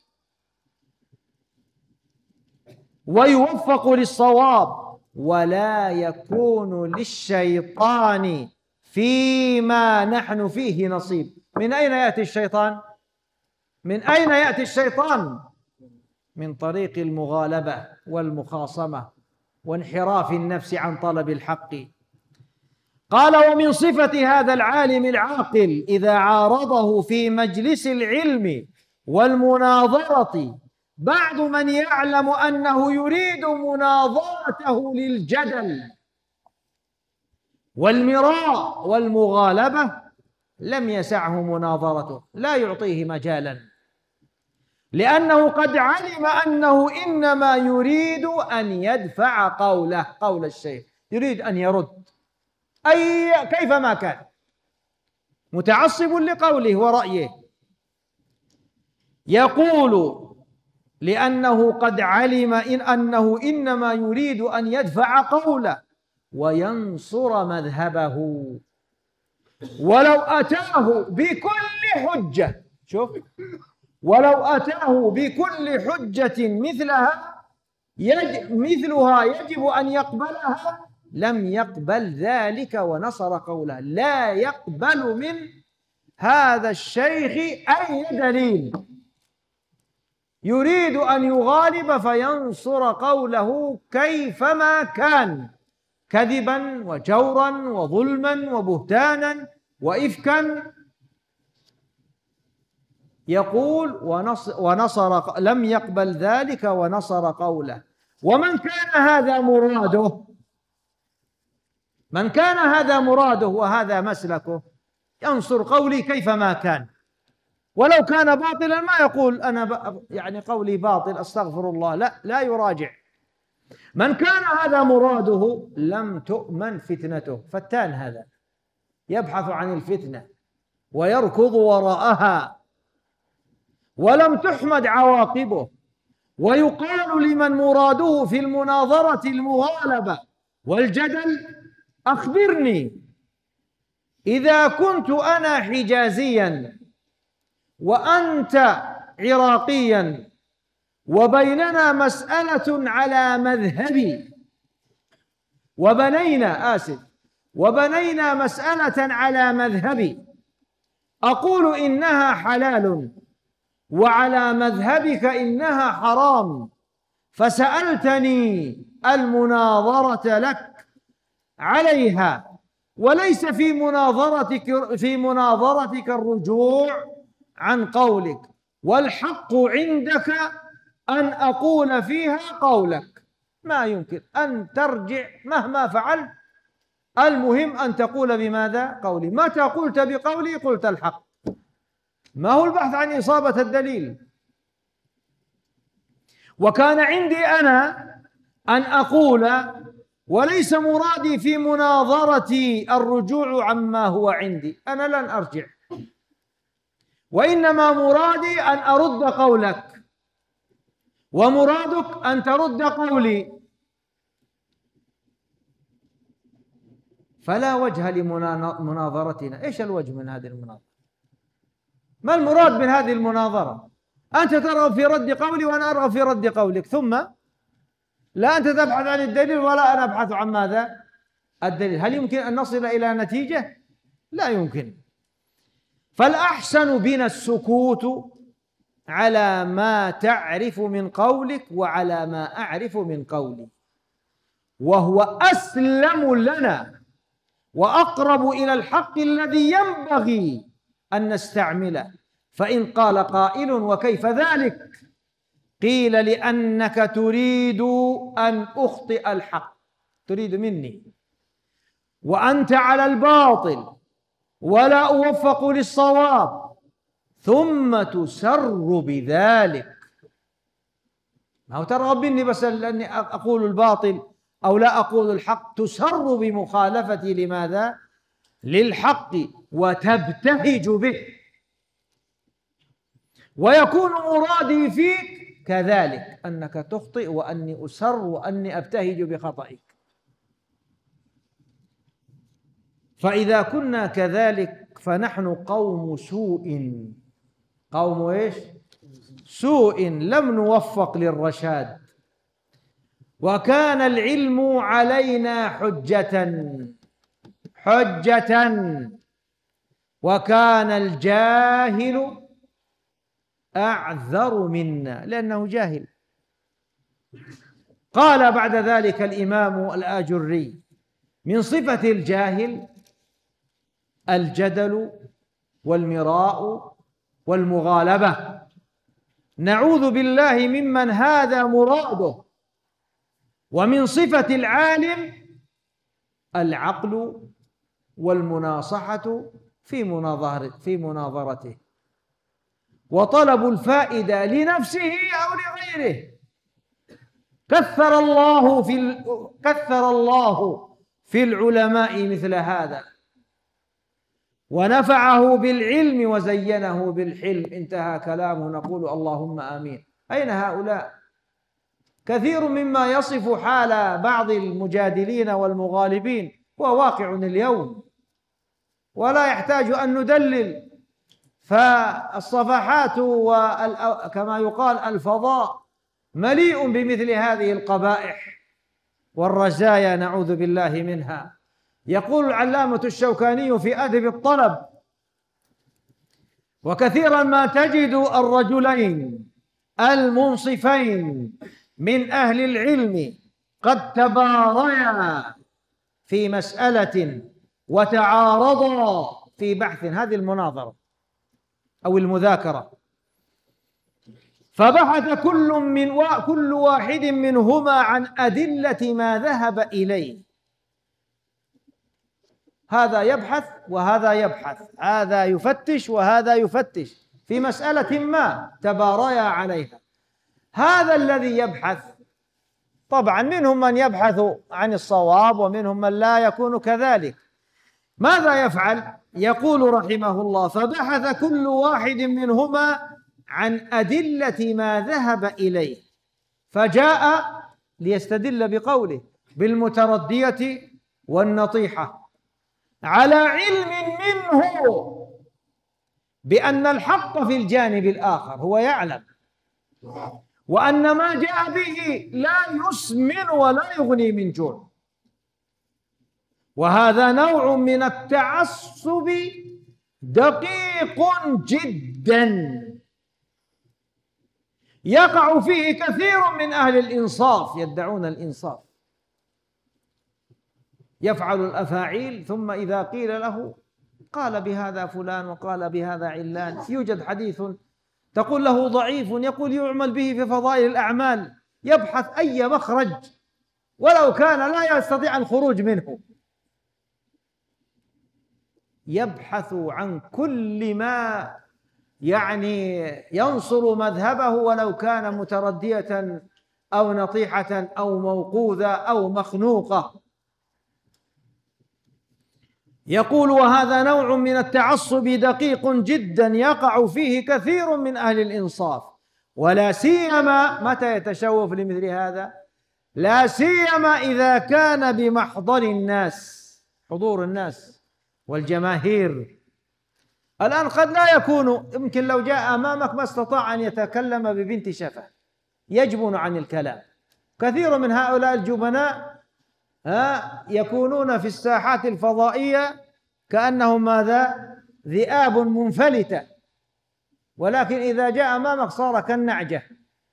ويوفق للصواب، ولا يكون للشيطان فيما نحن فيه نصيب. من أين يأتي الشيطان؟ من أين يأتي الشيطان؟ من طريق المغالبة والمخاصمة وانحراف النفس عن طلب الحق. قال ومن صفة هذا العالم العاقل إذا عارضه في مجلس العلم والمناظرة بعض من يعلم أنه يريد مناظرته للجدل والمراء والمغالبة، لم يسعه مناظرته، لا يعطيه مجالا، لأنه قد علم أنه إنما يريد أن يدفع قوله، قول الشيخ، يريد أن يرد أي كيفما كان، متعصب لقوله ورأيه. يقول لأنه قد علم إن أنه إنما يريد أن يدفع قوله وينصر مذهبه، ولو أتاه بكل حجة، شوف، ولو أتاه بكل حجة مثلها يج مثلها يجب أن يقبلها لم يقبل ذلك ونصر قوله. لا يقبل من هذا الشيخ أي دليل، يريد أن يغالب فينصر قوله كيفما كان، كذبا وجورا وظلما وبهتانا وإفكا. يقول ونصر, ونصر لم يقبل ذلك ونصر قوله. ومن كان هذا مراده، من كان هذا مراده وهذا مسلكه، ينصر قولي كيفما كان، ولو كان باطلا ما يقول أنا يعني قولي باطل أستغفر الله، لا لا يراجع. من كان هذا مراده لم تؤمن فتنته، فتان هذا يبحث عن الفتنة ويركض وراءها، ولم تحمد عواقبه. ويقال لمن مراده في المناظرة المغالبة والجدل أخبرني إذا كنت أنا حجازيا وأنت عراقيا وبيننا مسألة على مذهبي، وبنينا آسف وبنينا مسألة على مذهبي، أقول إنها حلال وعلى مذهبك إنها حرام، فسألتني المناظرة لك عليها، وليس في مناظرتك في مناظرتك الرجوع عن قولك، والحق عندك أن أقول فيها قولك، ما يمكن أن ترجع مهما فعلت، المهم أن تقول بماذا؟ قولي. متى قلت بقولي قلت الحق، ما هو البحث عن إصابة الدليل. وكان عندي أنا أن أقول، وليس مرادي في مناظرتي الرجوع عما هو عندي، أنا لن أرجع، وإنما مرادي أن أرد قولك، ومرادك أن ترد قولي، فلا وجه لمناظرتنا. إيش الوجه من هذه المناظرة؟ ما المراد من هذه المناظرة؟ أنت ترغب في رد قولي وأنا أرغب في رد قولك، ثم لا أنت تبحث عن الدليل ولا أنا أبحث عن ماذا؟ الدليل. هل يمكن أن نصل إلى نتيجة؟ لا يمكن. فالأحسن بنا السكوت على ما تعرف من قولك وعلى ما أعرف من قولي، وهو أسلم لنا وأقرب إلى الحق الذي ينبغي أن نستعمله. فإن قال قائل وكيف ذلك؟ قيل لأنك تريد أن أخطئ الحق، تريد مني، وأنت على الباطل ولا أوفق للصواب، ثم تسر بذلك. ما هو ترغب مني بس لأني أقول الباطل أو لا أقول الحق، تسر بمخالفتي لماذا؟ للحق، وتبتهج به، ويكون مرادي فيك كذلك، أنك تخطئ وأني أسر وأني أبتهج بخطئك. فإذا كنا كذلك فنحن قوم سوء، قوم إيش؟ سوء، لم نوفق للرشاد، وكان العلم علينا حجة حجة وكان الجاهل أعذر منا لأنه جاهل. قال بعد ذلك الإمام الآجري: من صفة الجاهل الجدل والمراء والمغالبة، نعوذ بالله ممن هذا مراده. ومن صفة العالم العقل والمناصحة في مناظرة في مناظرته، وطلب الفائدة لنفسه أو لغيره. كثر الله في كثر الله في العلماء مثل هذا، ونفعه بالعلم وزينه بالحلم. انتهى كلامه، نقول اللهم آمين. أين هؤلاء؟ كثير مما يصف حال بعض المجادلين والمغالبين هو واقع اليوم، ولا يحتاج أن ندلل. فالصفحات وكما يقال الفضاء مليء بمثل هذه القبائح والرزايا، نعوذ بالله منها. يقول العلامة الشوكاني في أدب الطلب: وكثيرا ما تجد الرجلين المنصفين من أهل العلم قد تباريا في مسألة وتعارضا في بحث، هذه المناظرة أو المذاكرة، فبحث كل من كل واحد منهما عن أدلة ما ذهب إليه. هذا يبحث وهذا يبحث، هذا يفتش وهذا يفتش في مسألة ما تباريا عليها. هذا الذي يبحث، طبعا منهم من يبحث عن الصواب ومنهم من لا يكون كذلك. ماذا يفعل؟ يقول رحمه الله: فبحث كل واحد منهما عن أدلة ما ذهب إليه، فجاء ليستدل بقوله بالمتردية والنطيحة على علم منه بأن الحق في الجانب الآخر، هو يعلم، وأن ما جاء به لا يسمن ولا يغني من جوع. وهذا نوع من التعصب دقيق جدا يقع فيه كثير من أهل الإنصاف، يدعون الإنصاف، يفعل الأفاعيل ثم إذا قيل له قال بهذا فلان وقال بهذا علان، يوجد حديث تقول له ضعيف يقول يعمل به في فضائل الأعمال، يبحث أي مخرج ولو كان لا يستطيع الخروج منه، يبحث عن كل ما يعني ينصر مذهبه ولو كان متردية أو نطيحة أو موقوذة أو مخنوقة. يقول وهذا نوع من التعصب دقيق جدا يقع فيه كثير من أهل الإنصاف، ولا سيما متى يتشوف لمثل هذا؟ لا سيما إذا كان بمحضر الناس، حضور الناس والجماهير. الآن قد لا يكون، يمكن لو جاء أمامك ما استطاع أن يتكلم ببنت شفة، يجبن عن الكلام. كثير من هؤلاء الجبناء ها يكونون في الساحات الفضائية كأنهم ماذا؟ ذئاب منفلتة، ولكن إذا جاء أمامك صار كالنعجة،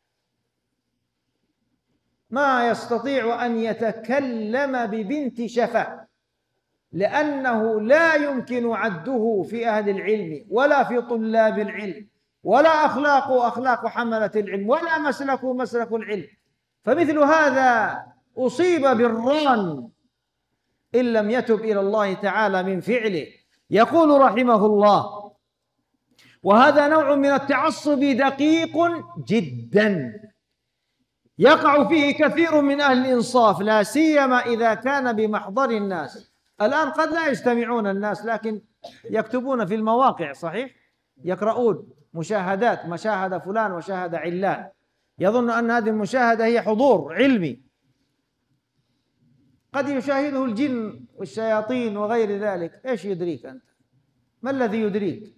ما يستطيع أن يتكلم ببنت شفة، لأنه لا يمكن عده في أهل العلم ولا في طلاب العلم، ولا أخلاق أخلاق حملة العلم، ولا مسلك مسلك العلم. فمثل هذا أصيب بالران إن لم يتب إلى الله تعالى من فعله. يقول رحمه الله وهذا نوع من التعصب دقيق جدا يقع فيه كثير من أهل الإنصاف، لا سيما إذا كان بمحضر الناس. الآن قد لا يجتمعون الناس لكن يكتبون في المواقع، صحيح، يقرؤون مشاهدات، مشاهد فلان وشاهد علان، يظن أن هذه المشاهدة هي حضور علمي، قد يشاهده الجن والشياطين وغير ذلك. إيش يدريك أنت؟ ما الذي يدريك؟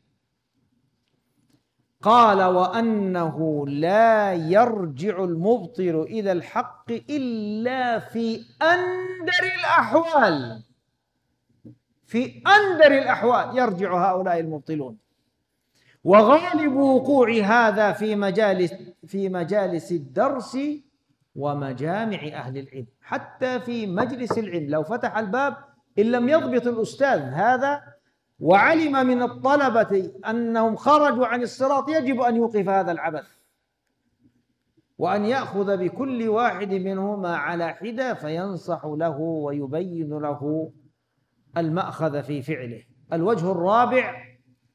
قال وأنه لا يرجع المبطل إلى الحق إلا في أندر الأحوال، في أندر الأحوال يرجع هؤلاء المبطلون. وغالب وقوع هذا في مجالس في مجالس الدرس ومجامع أهل العلم، حتى في مجلس العلم لو فتح الباب إن لم يضبط الأستاذ هذا وعلم من الطلبة أنهم خرجوا عن الصراط يجب أن يوقف هذا العبث وأن يأخذ بكل واحد منهما على حدة فينصح له ويبين له المأخذ في فعله. الوجه الرابع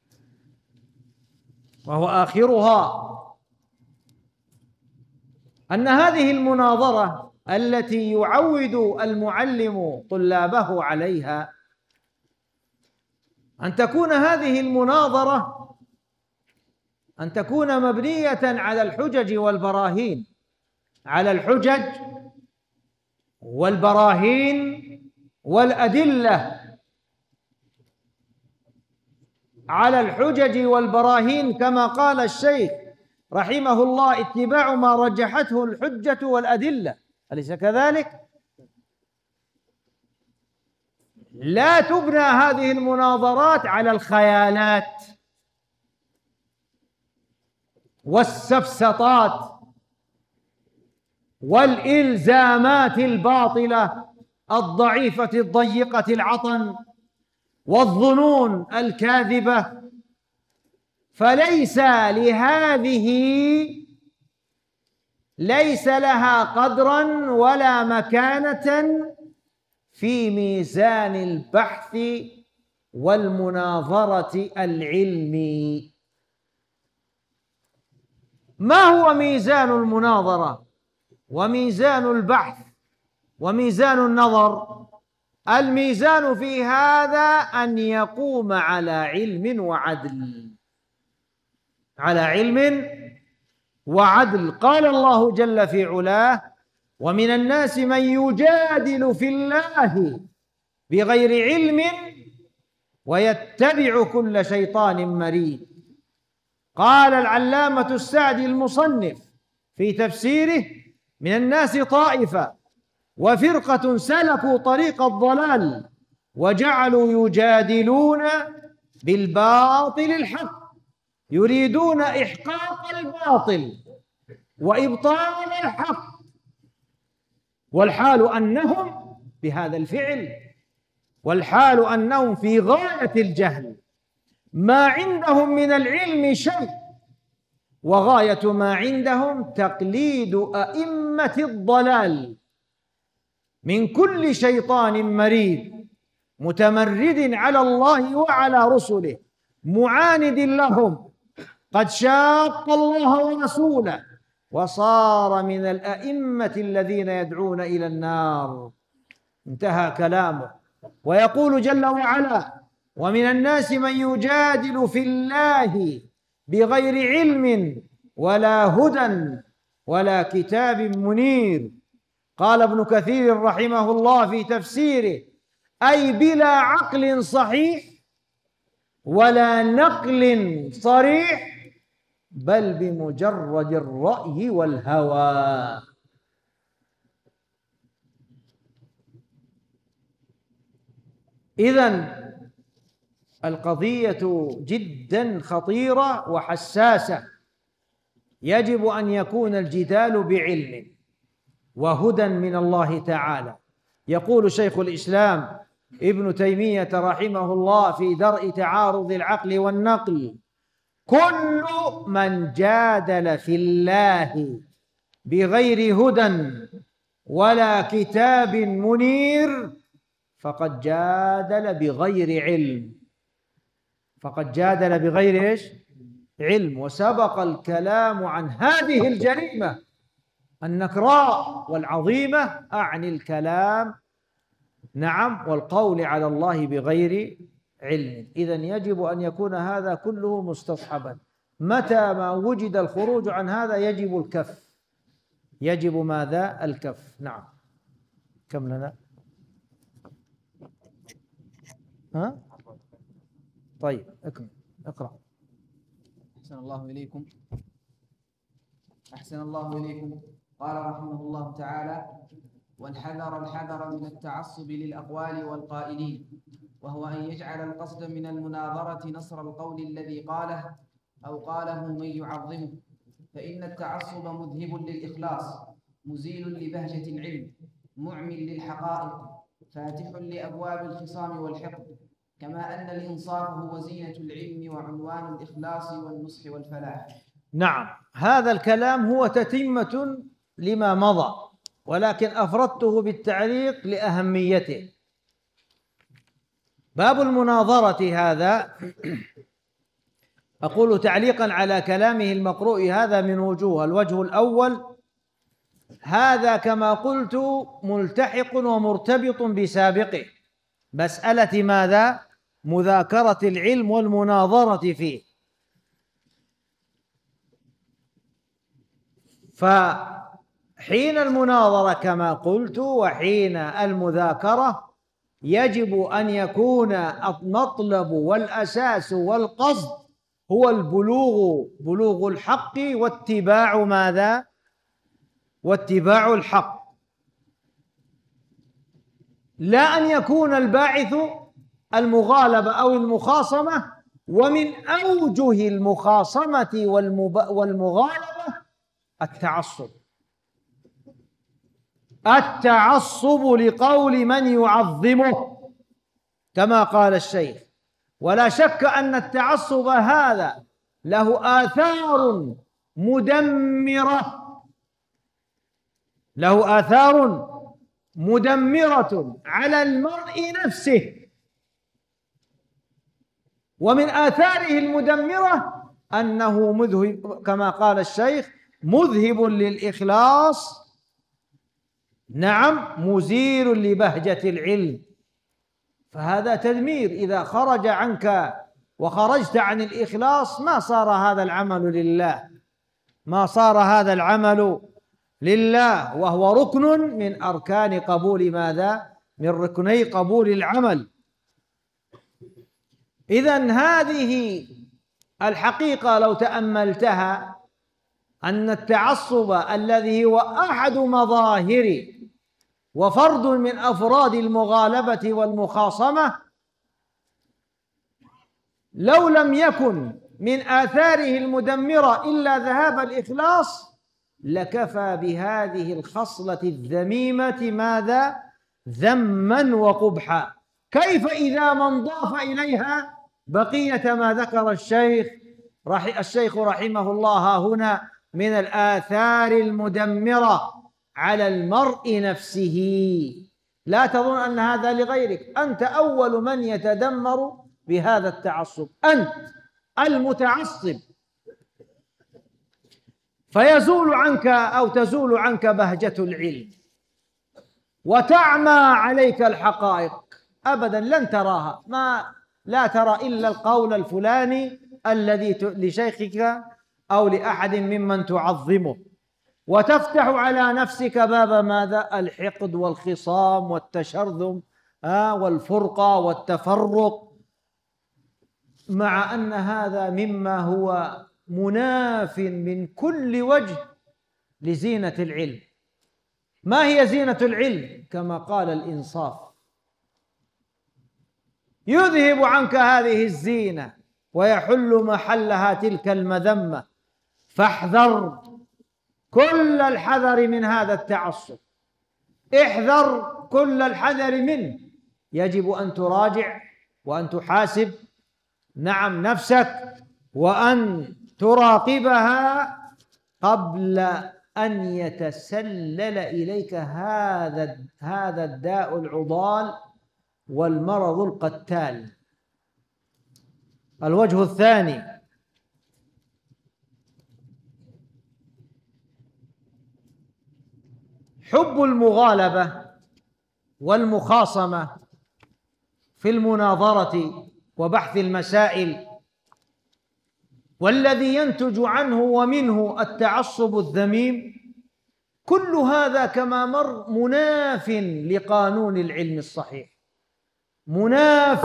وهو آخرها أن هذه المناظرة التي يعود المعلم طلابه عليها أن تكون هذه المناظرة أن تكون مبنية على الحجج والبراهين، على الحجج والبراهين والأدلة، على الحجج والبراهين كما قال الشيخ رحمه الله اتباع ما رجحته الحجة والأدلة، أليس كذلك؟ لا تبنى هذه المناظرات على الخيالات والسفسطات والإلزامات الباطلة الضعيفة الضيقة العطن والظنون الكاذبة، فليس لهذه ليس لها قدرا ولا مكانة في ميزان البحث والمناظرة العلمي. ما هو ميزان المناظرة وميزان البحث وميزان النظر؟ الميزان في هذا أن يقوم على علم وعدل، على علم وعدل. قال الله جل في علاه ومن الناس من يجادل في الله بغير علم ويتبع كل شيطان مريد. قال العلامة السعدي المصنف في تفسيره: من الناس طائفة وفرقة سلكوا طريق الضلال وجعلوا يجادلون بالباطل الحق، يريدون إحقاق الباطل وإبطال الحق، والحال أنهم بهذا الفعل والحال أنهم في غاية الجهل، ما عندهم من العلم شيء، وغاية ما عندهم تقليد أئمة الضلال من كل شيطان مريد متمرد على الله وعلى رسله معاند لهم، قد شاق الله ورسوله وصار من الأئمة الذين يدعون إلى النار. انتهى كلامه. ويقول جل وعلا: ومن الناس من يجادل في الله بغير علم ولا هدى ولا كتاب منير. قال ابن كثير رحمه الله في تفسيره: أي بلا عقل صحيح ولا نقل صريح، بل بمجرد الرأي والهوى. إذن القضية جدا خطيرة وحساسة، يجب أن يكون الجدال بعلم وهدى من الله تعالى. يقول شيخ الإسلام ابن تيمية رحمه الله في درء تعارض العقل والنقل: كل من جادل في الله بغير هدى ولا كتاب منير فقد جادل بغير علم، فقد جادل بغير إيش؟ علم. وسبق الكلام عن هذه الجريمة النكراء والعظيمة، أعني الكلام نعم والقول على الله بغير علم. إذن يجب أن يكون هذا كله مستصحبا. متى ما وجد الخروج عن هذا يجب الكف، يجب ماذا؟ الكف. نعم. كم لنا؟ ها؟ طيب اكمل اقرأ. أحسن الله إليكم أحسن الله إليكم قال رحمه الله تعالى: والحذر الحذر من التعصب للأقوال والقائلين، وهو أن يجعل القصد من المناظرة نصر القول الذي قاله أو قاله من يعظمه، فإن التعصب مذهب للإخلاص، مزيل لبهجة العلم، معم للحقائق، فاتح لأبواب الخصام والحقد، كما أن الإنصاف هو زينة العلم وعنوان الإخلاص والنصح والفلاح. نعم، هذا الكلام هو تتمة لما مضى، ولكن أفردته بالتعليق لأهميته. باب المناظرة هذا أقول تعليقا على كلامه المقروء هذا من وجوه. الوجه الأول: هذا كما قلت ملتحق ومرتبط بسابقه، مسألة ماذا؟ مذاكرة العلم والمناظرة فيه. فحين المناظرة كما قلت وحين المذاكرة يجب أن يكون المطلب والأساس والقصد هو البلوغ، بلوغ الحق واتباع ماذا؟ واتباع الحق، لا أن يكون الباعث المغالبة أو المخاصمة. ومن أوجه المخاصمة والمغالبة التعصب، التعصب لقول من يعظمه كما قال الشيخ. ولا شك أن التعصب هذا له آثار مدمرة، له آثار مدمرة على المرء نفسه. ومن آثاره المدمرة أنه مذهب كما قال الشيخ مذهب للإخلاص، نعم، مزيل لبهجة العلم. فهذا تدمير. إذا خرج عنك وخرجت عن الإخلاص ما صار هذا العمل لله، ما صار هذا العمل لله، وهو ركن من أركان قبول ماذا؟ من ركني قبول العمل. إذن هذه الحقيقة لو تأملتها أن التعصب الذي هو أحد مظاهر وفرد من أفراد المغالبة والمخاصمة لو لم يكن من آثاره المدمرة إلا ذهاب الإخلاص لكفى بهذه الخصلة الذميمة ماذا؟ ذما وقبحا. كيف إذا ما انضاف إليها بقية ما ذكر الشيخ رح الشيخ رحمه الله هنا من الآثار المدمرة على المرء نفسه؟ لا تظن أن هذا لغيرك، أنت أول من يتدمر بهذا التعصب، أنت المتعصب، فيزول عنك أو تزول عنك بهجة العلم وتعمى عليك الحقائق، أبدا لن تراها، ما لا ترى إلا القول الفلاني الذي لشيخك أو لأحد ممن تعظمه، وتفتح على نفسك باب ماذا؟ الحقد والخصام والتشرذم والفرقة والتفرق، مع أن هذا مما هو مناف من كل وجه لزينة العلم. ما هي زينة العلم؟ كما قال الإنصاف: يذهب عنك هذه الزينة ويحل محلها تلك المذمة، فاحذر كل الحذر من هذا التعصب، احذر كل الحذر منه. يجب أن تراجع وأن تحاسب نعم نفسك وأن تراقبها قبل أن يتسلل إليك هذا هذا الداء العضال والمرض القتال. الوجه الثاني: حب المغالبة والمخاصمة في المناظرة وبحث المسائل، والذي ينتج عنه ومنه التعصب الذميم، كل هذا كما مر مناف لقانون العلم الصحيح، مناف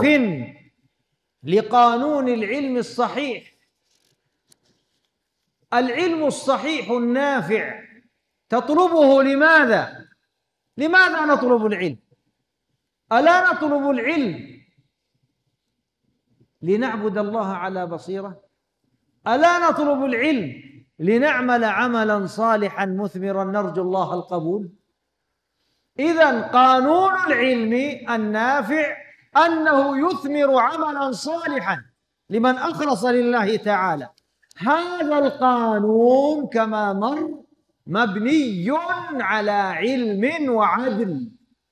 لقانون العلم الصحيح. العلم الصحيح النافع تطلبه لماذا؟ لماذا نطلب العلم؟ ألا نطلب العلم لنعبد الله على بصيرة؟ ألا نطلب العلم لنعمل عملا صالحا مثمرا نرجو الله القبول؟ إذن قانون العلم النافع أنه يثمر عملا صالحا لمن أخلص لله تعالى. هذا القانون كما مر مبني على علم وعدل،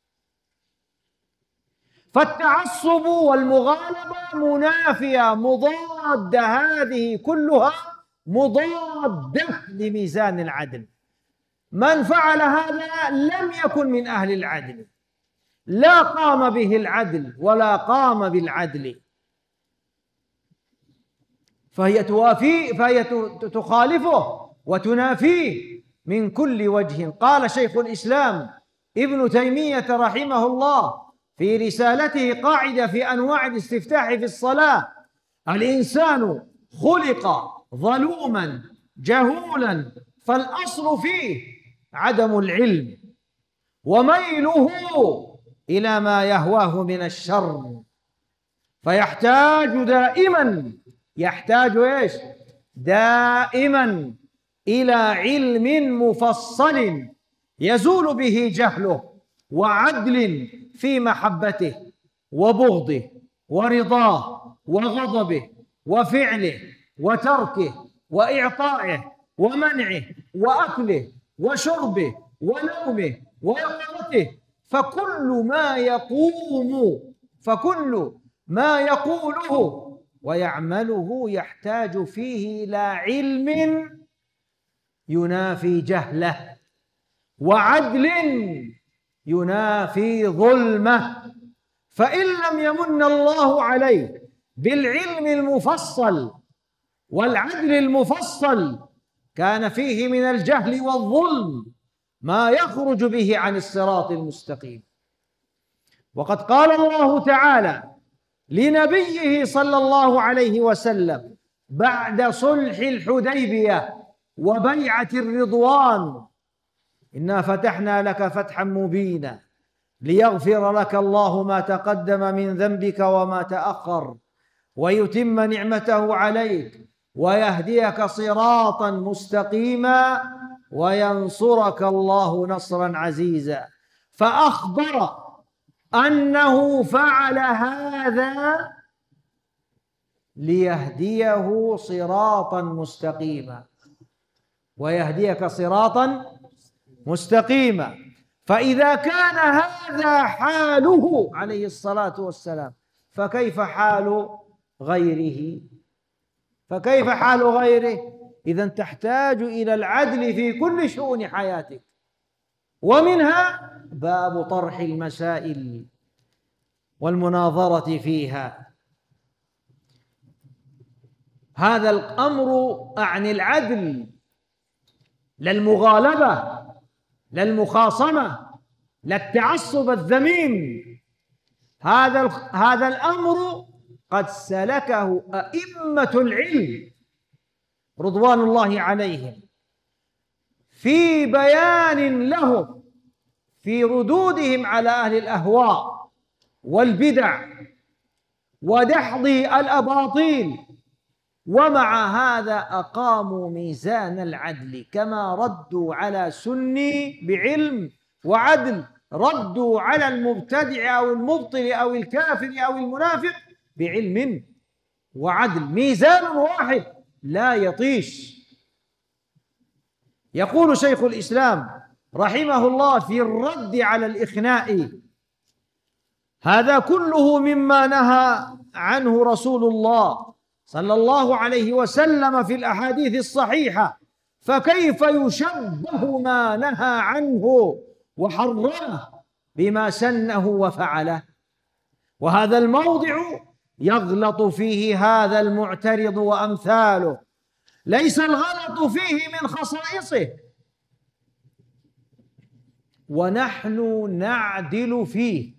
فالتعصب والمغالبة منافية مضادة، هذه كلها مضادة لميزان العدل. من فعل هذا لم يكن من أهل العدل، لا قام به العدل ولا قام بالعدل، فهي توافي فهي تخالفه وتنافيه من كل وجه. قال شيخ الإسلام ابن تيمية رحمه الله في رسالته قاعدة في أنواع الاستفتاح في الصلاة: الإنسان خلق ظلوما جهولا، فالأصل فيه عدم العلم وميله إلى ما يهواه من الشر، فيحتاج دائما يحتاج إيش؟ دائما إلى علم مفصل يزول به جهله، وعدل في محبته وبغضه ورضاه وغضبه وفعله وتركه وإعطائه ومنعه وأكله وشربه ونومه ويقظته. فكل ما يقوم فكل ما يقوله ويعمله يحتاج فيه إلى علم ينافي جهله، وعدل ينافي ظلمه. فإن لم يمن الله عليه بالعلم المفصل والعدل المفصل كان فيه من الجهل والظلم ما يخرج به عن الصراط المستقيم. وقد قال الله تعالى لنبيه صلى الله عليه وسلم: بعد صلح الحديبية وبيعة الرضوان: إنا فتحنا لك فتحا مبينا ليغفر لك الله ما تقدم من ذنبك وما تأخر ويتم نعمته عليك ويهديك صراطا مستقيما وينصرك الله نصرا عزيزا. فأخبر أنه فعل هذا ليهديه صراطا مستقيما ويهديك صراطا مستقيما. فإذا كان هذا حاله عليه الصلاة والسلام فكيف حال غيره؟ فكيف حال غيره؟ إذن تحتاج إلى العدل في كل شؤون حياتك، ومنها باب طرح المسائل والمناظرة فيها. هذا الأمر عن العدل، لا المغالبة، لا المخاصمة، لا التعصب الذميم. هذا هذا الأمر قد سلكه أئمة العلم رضوان الله عليهم في بيان لهم في ردودهم على أهل الأهواء والبدع ودحض الأباطيل. ومع هذا أقاموا ميزان العدل، كما ردوا على سني بعلم وعدل ردوا على المبتدع أو المبطل أو الكافر أو المنافق بعلم وعدل، ميزان واحد لا يطيش. يقول شيخ الإسلام رحمه الله في الرد على الإخناء: هذا كله مما نهى عنه رسول الله صلى الله عليه وسلم في الأحاديث الصحيحة، فكيف يشبه ما نهى عنه وحرمه بما سنه وفعله؟ وهذا الموضع يغلط فيه هذا المعترض وأمثاله، ليس الغلط فيه من خصائصه، ونحن نعدل فيه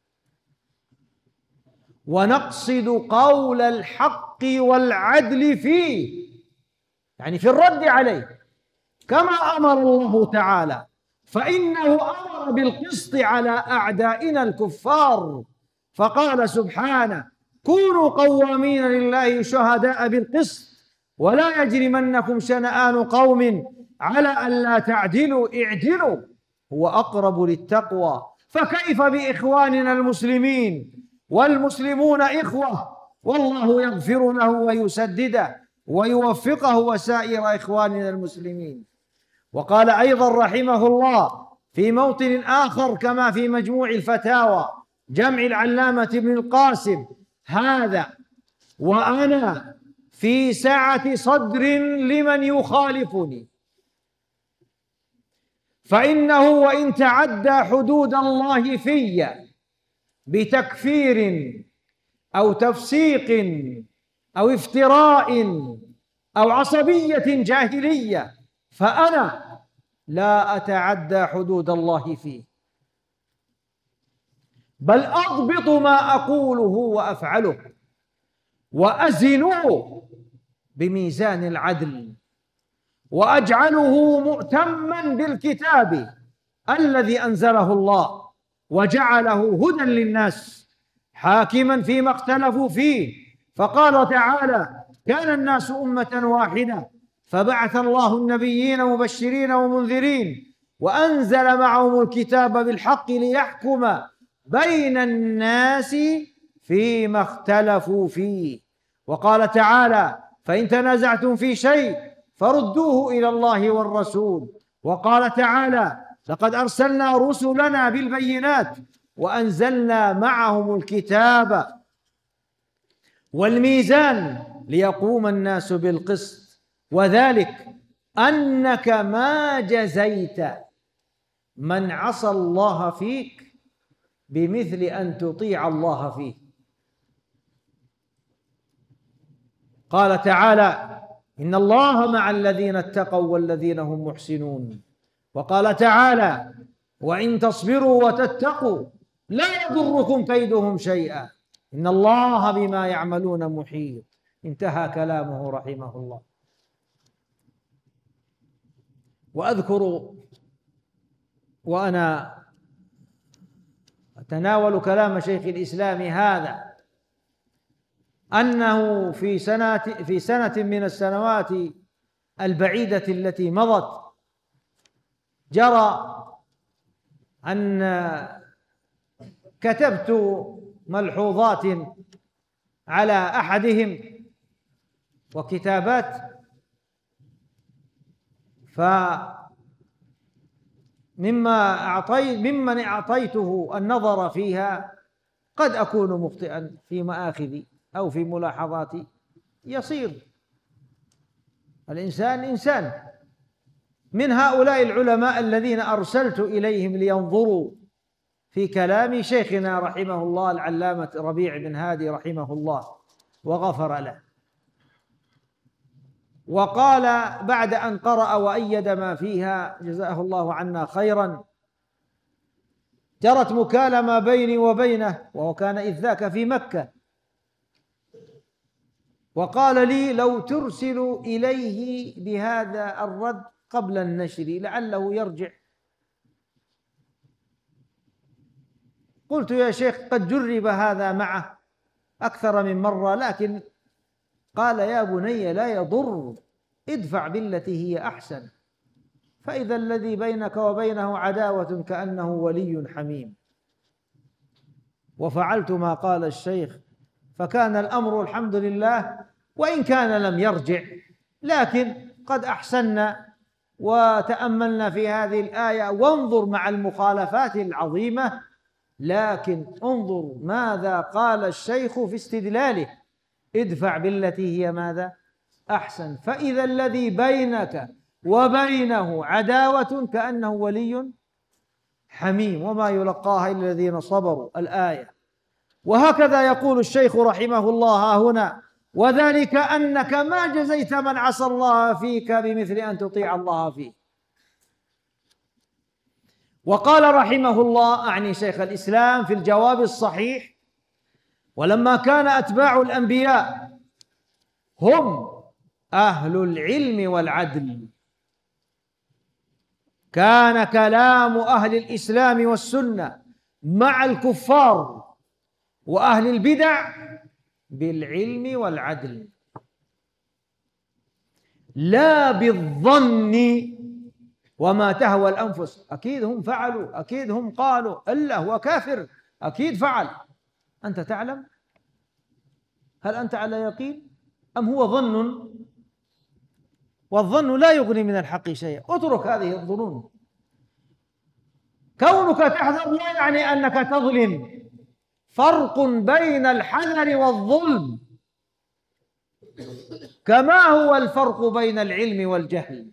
ونقصد قول الحق والعدل فيه، يعني في الرد عليه كما أمر الله تعالى، فإنه أمر بالقسط على أعدائنا الكفار، فقال سبحانه: كونوا قوامين لله شهداء بالقسط ولا يجرمنكم شنآن قوم على ألا تعدلوا اعدلوا هو أقرب للتقوى. فكيف بإخواننا المسلمين والمسلمون إخوة، والله يغفر له ويسدده ويوفقه وسائر إخواننا المسلمين. وقال أيضا رحمه الله في موطن آخر كما في مجموع الفتاوى جمع العلامة ابن القاسم: هذا وأنا في سعة صدر لمن يخالفني، فإنه وإن تعدى حدود الله في بتكفير أو تفسيق أو افتراء أو عصبية جاهلية فأنا لا أتعدى حدود الله فيه، بل أضبط ما أقوله وأفعله وأزنه بميزان العدل وأجعله مؤتما بالكتاب الذي أنزله الله وجعله هدى للناس حاكما فيما اختلفوا فيه. فقال تعالى: كان الناس أمة واحدة فبعث الله النبيين مبشرين ومنذرين وأنزل معهم الكتاب بالحق ليحكم بين الناس فيما اختلفوا فيه. وقال تعالى: فإن تنازعتم في شيء فردوه إلى الله والرسول. وقال تعالى: لقد أرسلنا رسلنا بالبينات وأنزلنا معهم الكتاب والميزان ليقوم الناس بالقسط، وذلك أنك ما جزيت من عصى الله فيك بمثل أن تطيع الله فيه. قال تعالى: إن الله مع الذين اتقوا والذين هم محسنون. وقال تعالى: وإن تصبروا وتتقوا لا يضركم كيدهم شيئا إن الله بما يعملون محيط. انتهى كلامه رحمه الله. وأذكر وأنا أتناول كلام شيخ الإسلام هذا أنه في سنة في سنة من السنوات البعيدة التي مضت جرى أن كتبت ملحوظات على أحدهم وكتابات، فمما أعطيت ممن أعطيته النظر فيها قد أكون مخطئا في مآخذي أو في ملاحظاتي، يصير الإنسان إنسان. من هؤلاء العلماء الذين أرسلت إليهم لينظروا في كلام شيخنا رحمه الله العلامة ربيع بن هادي رحمه الله وغفر له، وقال بعد أن قرأ وأيد ما فيها جزاه الله عنا خيرا، جرت مكالمة بيني وبينه وهو كان إذ ذاك في مكة، وقال لي لو ترسل إليه بهذا الرد قبل النشر لعله يرجع. قلت يا شيخ قد جرب هذا معه أكثر من مرة، لكن قال يا بني لا يضر، ادفع بالتي هي أحسن، فإذا الذي بينك وبينه عداوة كأنه ولي حميم. وفعلت ما قال الشيخ، فكان الأمر الحمد لله، وإن كان لم يرجع لكن قد أحسننا وتأملنا في هذه الآية. وانظر مع المخالفات العظيمة، لكن انظر ماذا قال الشيخ في استدلاله: ادفع بالتي هي ماذا؟ أحسن، فإذا الذي بينك وبينه عداوة كأنه ولي حميم، وما يلقاها إلا الذين صبروا، الآية. وهكذا يقول الشيخ رحمه الله ها هنا: وذلك أنك ما جزيت من عصى الله فيك بمثل أن تطيع الله فيه. وقال رحمه الله، أعني شيخ الإسلام، في الجواب الصحيح: ولما كان أتباع الأنبياء هم أهل العلم والعدل، كان كلام أهل الإسلام والسنة مع الكفار وأهل البدع بالعلم والعدل، لا بالظن وما تهوى الأنفس. أكيد هم فعلوا، أكيد هم قالوا، إلا هو كافر، أكيد فعل. أنت تعلم؟ هل أنت على يقين أم هو ظن؟ والظن لا يغني من الحق شيئا. اترك هذه الظنون. كونك تحذر لا يعني أنك تظلم، فرق بين الحذر والظلم، كما هو الفرق بين العلم والجهل.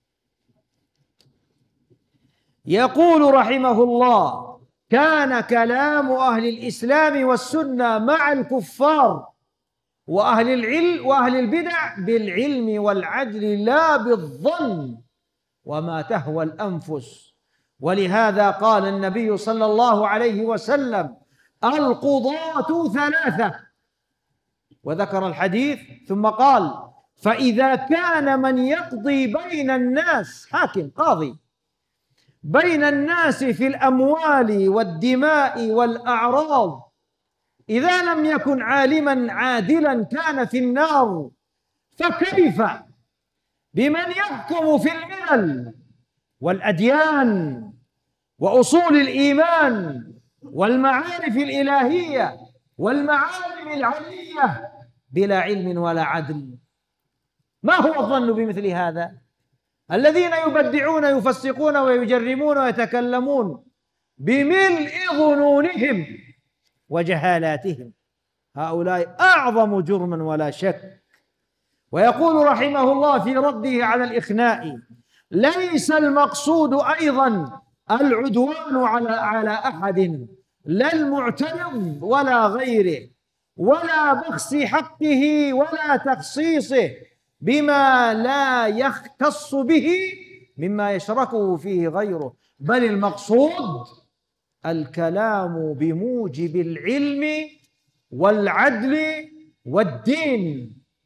يقول رحمه الله: كان كلام أهل الإسلام والسنة مع الكفار وأهل العلم وأهل البدع بالعلم والعدل، لا بالظن وما تهوى الأنفس. ولهذا قال النبي صلى الله عليه وسلم: القضاة ثلاثة، وذكر الحديث ثم قال: فإذا كان من يقضي بين الناس، حاكم قاضي بين الناس في الأموال والدماء والأعراض، إذا لم يكن عالما عادلا كان في النار، فكيف بمن يحكم في الملل والأديان وأصول الإيمان والمعارف الإلهية والمعالم العلية بلا علم ولا عدل؟ ما هو الظن بمثل هذا؟ الذين يبدعون يفسقون ويجرمون ويتكلمون بملء ظنونهم وجهالاتهم، هؤلاء أعظم جرما ولا شك. ويقول رحمه الله في رده على الإخناء: ليس المقصود أيضا العدوان على على أحد، لا المعترض ولا غيره، ولا بخس حقه ولا تخصيصه بما لا يختص به مما يشركه فيه غيره، بل المقصود الكلام بموجب العلم والعدل والدين،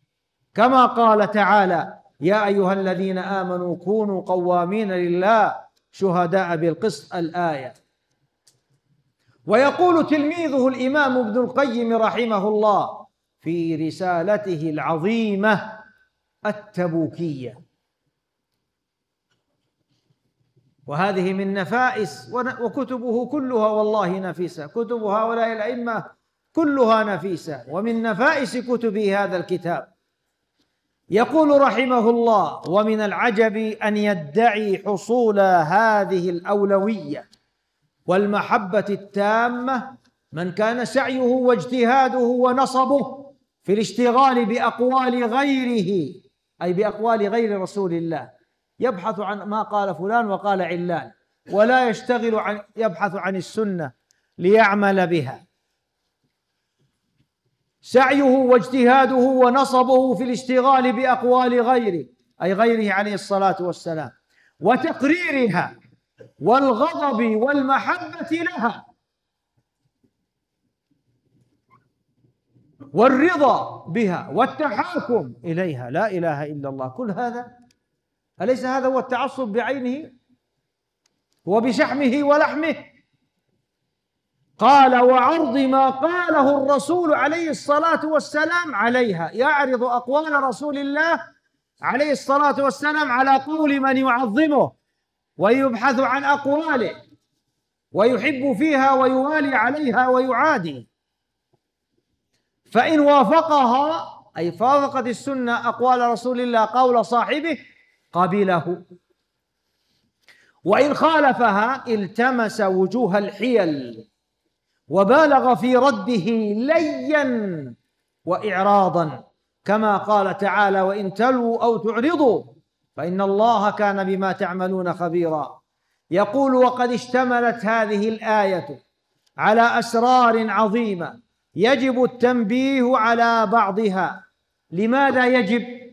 كما قال تعالى: يا أيها الذين آمنوا كونوا قوامين لله شهداء بالقسط، الآية. ويقول تلميذه الإمام ابن القيم رحمه الله في رسالته العظيمة التبوكية، وهذه من نفائس، وكتبه كلها والله نفيسة، كتب هؤلاء الأئمة كلها نفيسة، ومن نفائس كتبه هذا الكتاب. يقول رحمه الله: ومن العجب أن يدعي حصول هذه الأولوية والمحبة التامة من كان سعيه واجتهاده ونصبه في الاشتغال بأقوال غيره، أي بأقوال غير رسول الله، يبحث عن ما قال فلان وقال علان، ولا يشتغل عن يبحث عن السنة ليعمل بها. سعيه واجتهاده ونصبه في الاشتغال بأقوال غيره، أي غيره عليه الصلاة والسلام، وتقريرها والغضب والمحبة لها والرضا بها والتحاكم إليها، لا إله إلا الله. كل هذا أليس هذا هو التعصب بعينه وبشحمه ولحمه؟ قال: وعرض ما قاله الرسول عليه الصلاة والسلام عليها، يعرض أقوال رسول الله عليه الصلاة والسلام على قول من يعظمه ويبحث عن أقواله ويحب فيها ويوالي عليها ويعادي، فإن وافقها أي فافقت السنة أقوال رسول الله قول صاحبه قبله، وإن خالفها التمس وجوه الحيل وبالغ في رده ليا وإعراضا، كما قال تعالى: وإن تلووا أو تعرضوا فإن الله كان بما تعملون خبيرا. يقول: وقد اشتملت هذه الآية على أسرار عظيمة يجب التنبيه على بعضها. لماذا يجب؟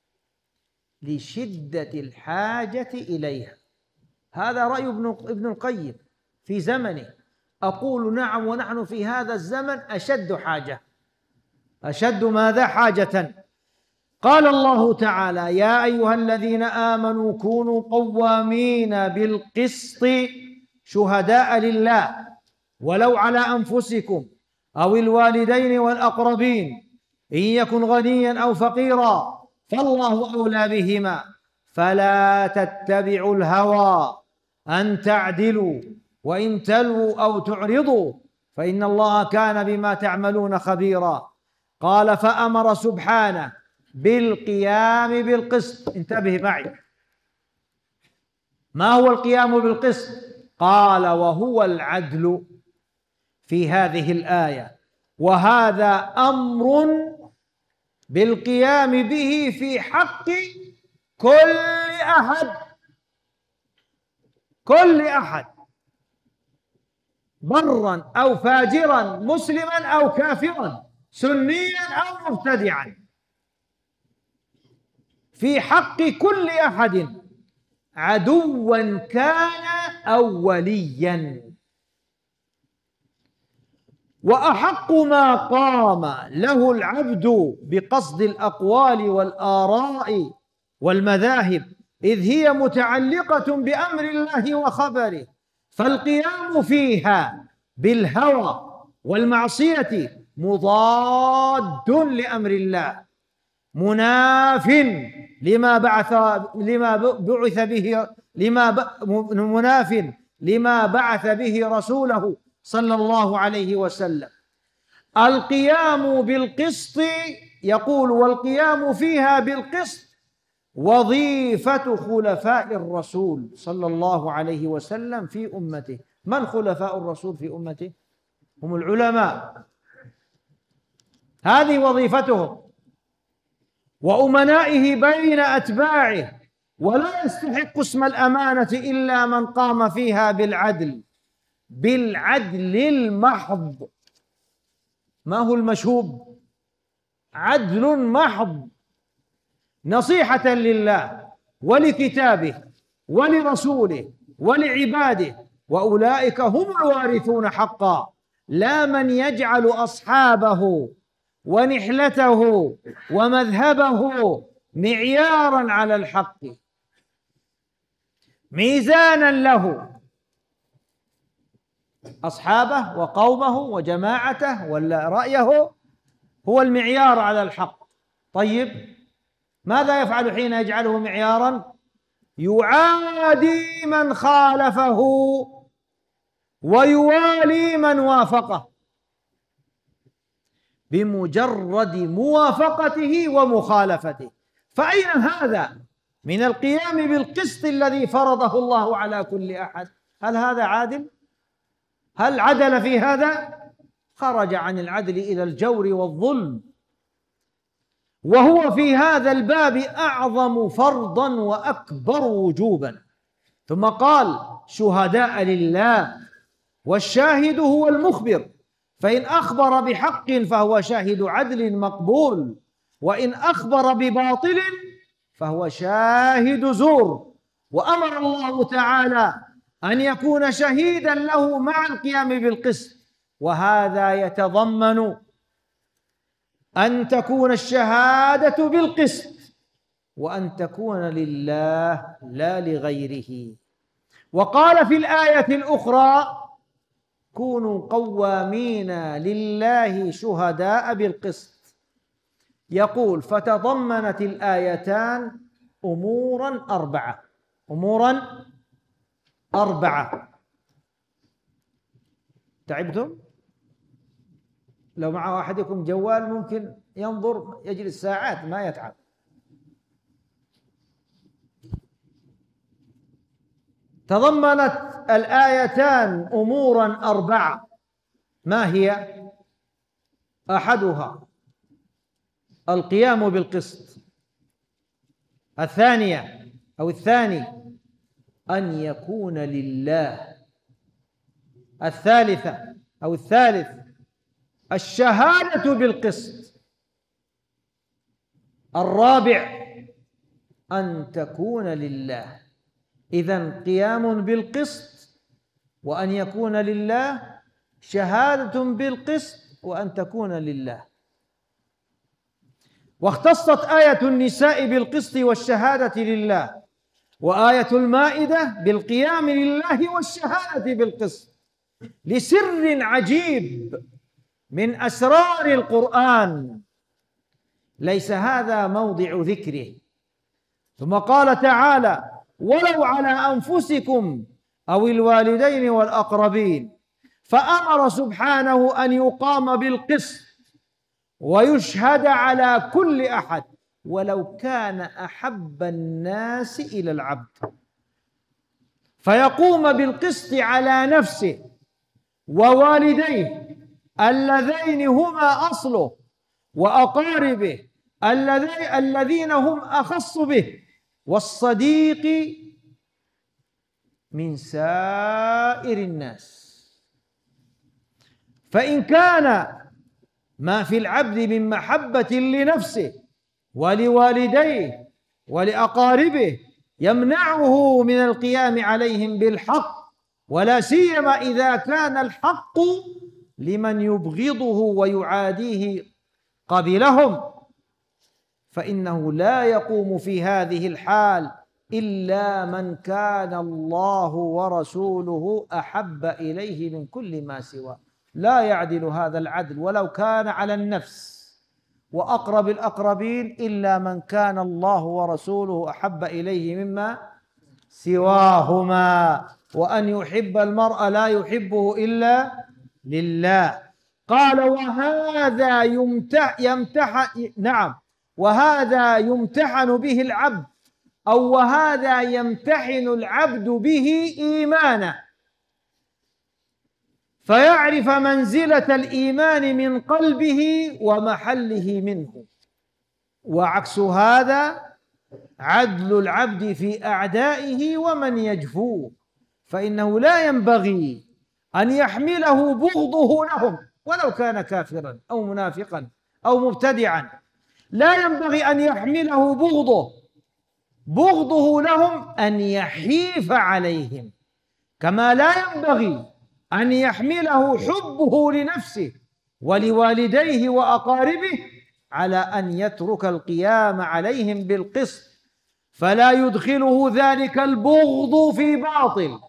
لشدة الحاجة إليها. هذا رأي ابن القيم في زمنه. أقول نعم، ونحن في هذا الزمن أشد حاجة. أشد ماذا؟ حاجة. قال الله تعالى: يا أيها الذين آمنوا كونوا قوامين بالقسط شهداء لله ولو على أنفسكم أو الوالدين والأقربين إن يكن غنيا أو فقيرا فالله أولى بهما فلا تتبعوا الهوى أن تعدلوا وإن تلووا أو تعرضوا فإن الله كان بما تعملون خبيرا. قال: فأمر سبحانه بالقيام بالقسط. انتبه معي، ما هو القيام بالقسط؟ قال: وهو العدل في هذه الآية، وهذا أمر بالقيام به في حق كل أحد، كل أحد، برا أو فاجرا، مسلما أو كافرا، سنيا أو مبتدعا، في حق كل أحد، عدوا كان أو وليا. وأحق ما قام له العبد بقصد الأقوال والآراء والمذاهب إذ هي متعلقة بأمر الله وخبره، فالقيام فيها بالهوى والمعصية مضاد لأمر الله، مناف لما بعث لما بعث به لما مناف لما بعث به رسوله صلى الله عليه وسلم. القيام بالقسط، يقول: والقيام فيها بالقسط وظيفة خلفاء الرسول صلى الله عليه وسلم في أمته. من خلفاء الرسول في أمته؟ هم العلماء، هذه وظيفتهم، وأمنائه بين أتباعه، ولا يستحق اسم الأمانة إلا من قام فيها بالعدل، بالعدل المحض. ما هو المشهود؟ عدل محض، نصيحة لله ولكتابه ولرسوله ولعباده، وأولئك هم الوارثون حقا، لا من يجعل أصحابه ونحلته ومذهبه معيارا على الحق، ميزانا له، أصحابه وقومه وجماعته ولا رأيه هو المعيار على الحق. طيب ماذا يفعل حين يجعله معيارا؟ يعادي من خالفه ويوالي من وافقه بمجرد موافقته ومخالفته. فأين هذا من القيام بالقسط الذي فرضه الله على كل أحد؟ هل هذا عادل؟ هل عدل في هذا؟ خرج عن العدل إلى الجور والظلم، وهو في هذا الباب أعظم فرضا وأكبر وجوبا. ثم قال شهداء لله، والشاهد هو المخبر، فإن أخبر بحق فهو شاهد عدل مقبول، وإن أخبر بباطل فهو شاهد زور. وأمر الله تعالى أن يكون شهيدا له مع القيام بالقسط، وهذا يتضمن أن تكون الشهادة بالقسط وأن تكون لله لا لغيره. وقال في الآية الأخرى كونوا قوامين لله شهداء بالقسط. يقول فتضمنت الآيتان أمورا أربعة، أمورا أربعة. تعبتم؟ لو مع أحدكم جوال ممكن ينظر يجلس ساعات ما يتعب. تضمنت الآيتان أمورا أربعة، ما هي؟ أحدها القيام بالقسط، الثانية أو الثاني أن يكون لله، الثالثة أو الثالث الشهادة بالقسط، الرابع أن تكون لله. إذن قيام بالقسط وأن يكون لله، شهادة بالقسط وأن تكون لله. واختصت آية النساء بالقسط والشهادة لله، وآية المائدة بالقيام لله والشهادة بالقسط، لسر عجيب من أسرار القرآن ليس هذا موضع ذكره. ثم قال تعالى ولو على أنفسكم أو الوالدين والأقربين، فأمر سبحانه أن يقام بالقسط ويشهد على كل أحد ولو كان أحب الناس إلى العبد، فيقوم بالقسط على نفسه ووالديه اللذين هما أصله، وأقاربه الذين هم أخص به، والصديق من سائر الناس. فإن كان ما في العبد من محبة لنفسه ولوالديه ولأقاربه يمنعه من القيام عليهم بالحق، ولا سيما إذا كان الحق لمن يبغضه ويعاديه قبلهم، فإنه لا يقوم في هذه الحال إلا من كان الله ورسوله أحب إليه من كل ما سواه. لا يعدل هذا العدل ولو كان على النفس وأقرب الأقربين إلا من كان الله ورسوله أحب إليه مما سواهما، وأن يحب المرء لا يحبه إلا لله. قال وهذا يمتح يمتحن نعم وهذا يمتحن به العبد، أو وهذا يمتحن العبد به إيمانه، فيعرف منزلة الإيمان من قلبه ومحله منه. وعكس هذا عدل العبد في أعدائه ومن يجفوه، فإنه لا ينبغي أن يحمله بغضه لهم ولو كان كافرا أو منافقا أو مبتدعا، لا ينبغي أن يحمله بغضه بغضه لهم أن يحيف عليهم، كما لا ينبغي أن يحمله حبه لنفسه ولوالديه وأقاربه على أن يترك القيام عليهم بالقسط، فلا يدخله ذلك البغض في باطل،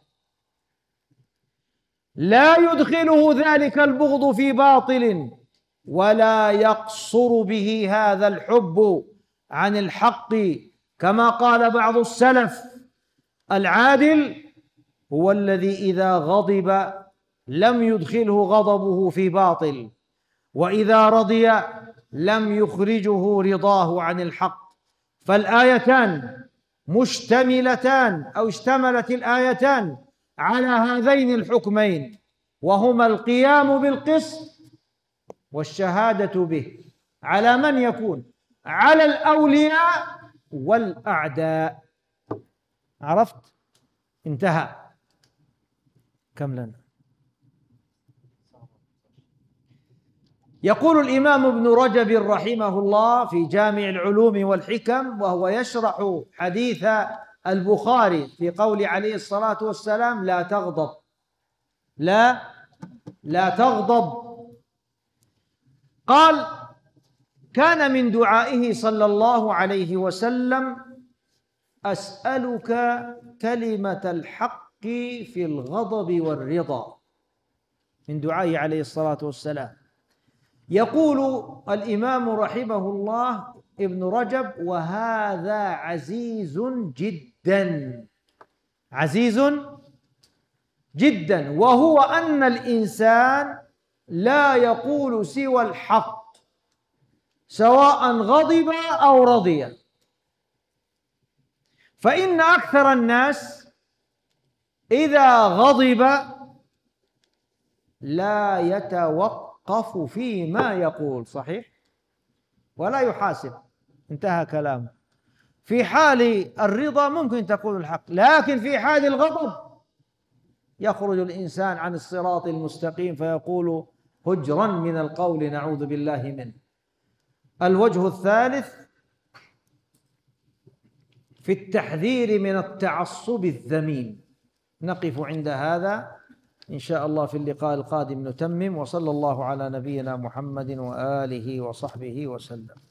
لا يدخله ذلك البغض في باطل، ولا يقصر به هذا الحب عن الحق، كما قال بعض السلف: العادل هو الذي إذا غضب لم يدخله غضبه في باطل، وإذا رضي لم يخرجه رضاه عن الحق. فالآيتان مشتملتان أو اشتملت الآيتان على هذين الحكمين، وهما القيام بالقسط والشهادة به. على من يكون؟ على الأولياء والأعداء. عرفت؟ انتهى. كم لنا؟ يقول الإمام ابن رجب رحمه الله في جامع العلوم والحكم، وهو يشرح حديث البخاري في قول عليه الصلاة والسلام: لا تغضب، لا لا تغضب. قال: كان من دعائه صلى الله عليه وسلم: أسألك كلمة الحق في الغضب والرضا. من دعائه عليه الصلاة والسلام. يقول الإمام رحمه الله ابن رجب: وهذا عزيز جدا، عزيز جدا، وهو أن الإنسان لا يقول سوى الحق سواء غضب أو رضي، فإن أكثر الناس إذا غضب لا يتوقف فيما يقول، صحيح، ولا يحاسب، انتهى كلامه. في حال الرضا ممكن تقول الحق، لكن في حال الغضب يخرج الإنسان عن الصراط المستقيم فيقول هجرا من القول نعوذ بالله منه. الوجه الثالث في التحذير من التعصب الذميم. نقف عند هذا إن شاء الله، في اللقاء القادم نتمم. وصلى الله على نبينا محمد وآله وصحبه وسلم.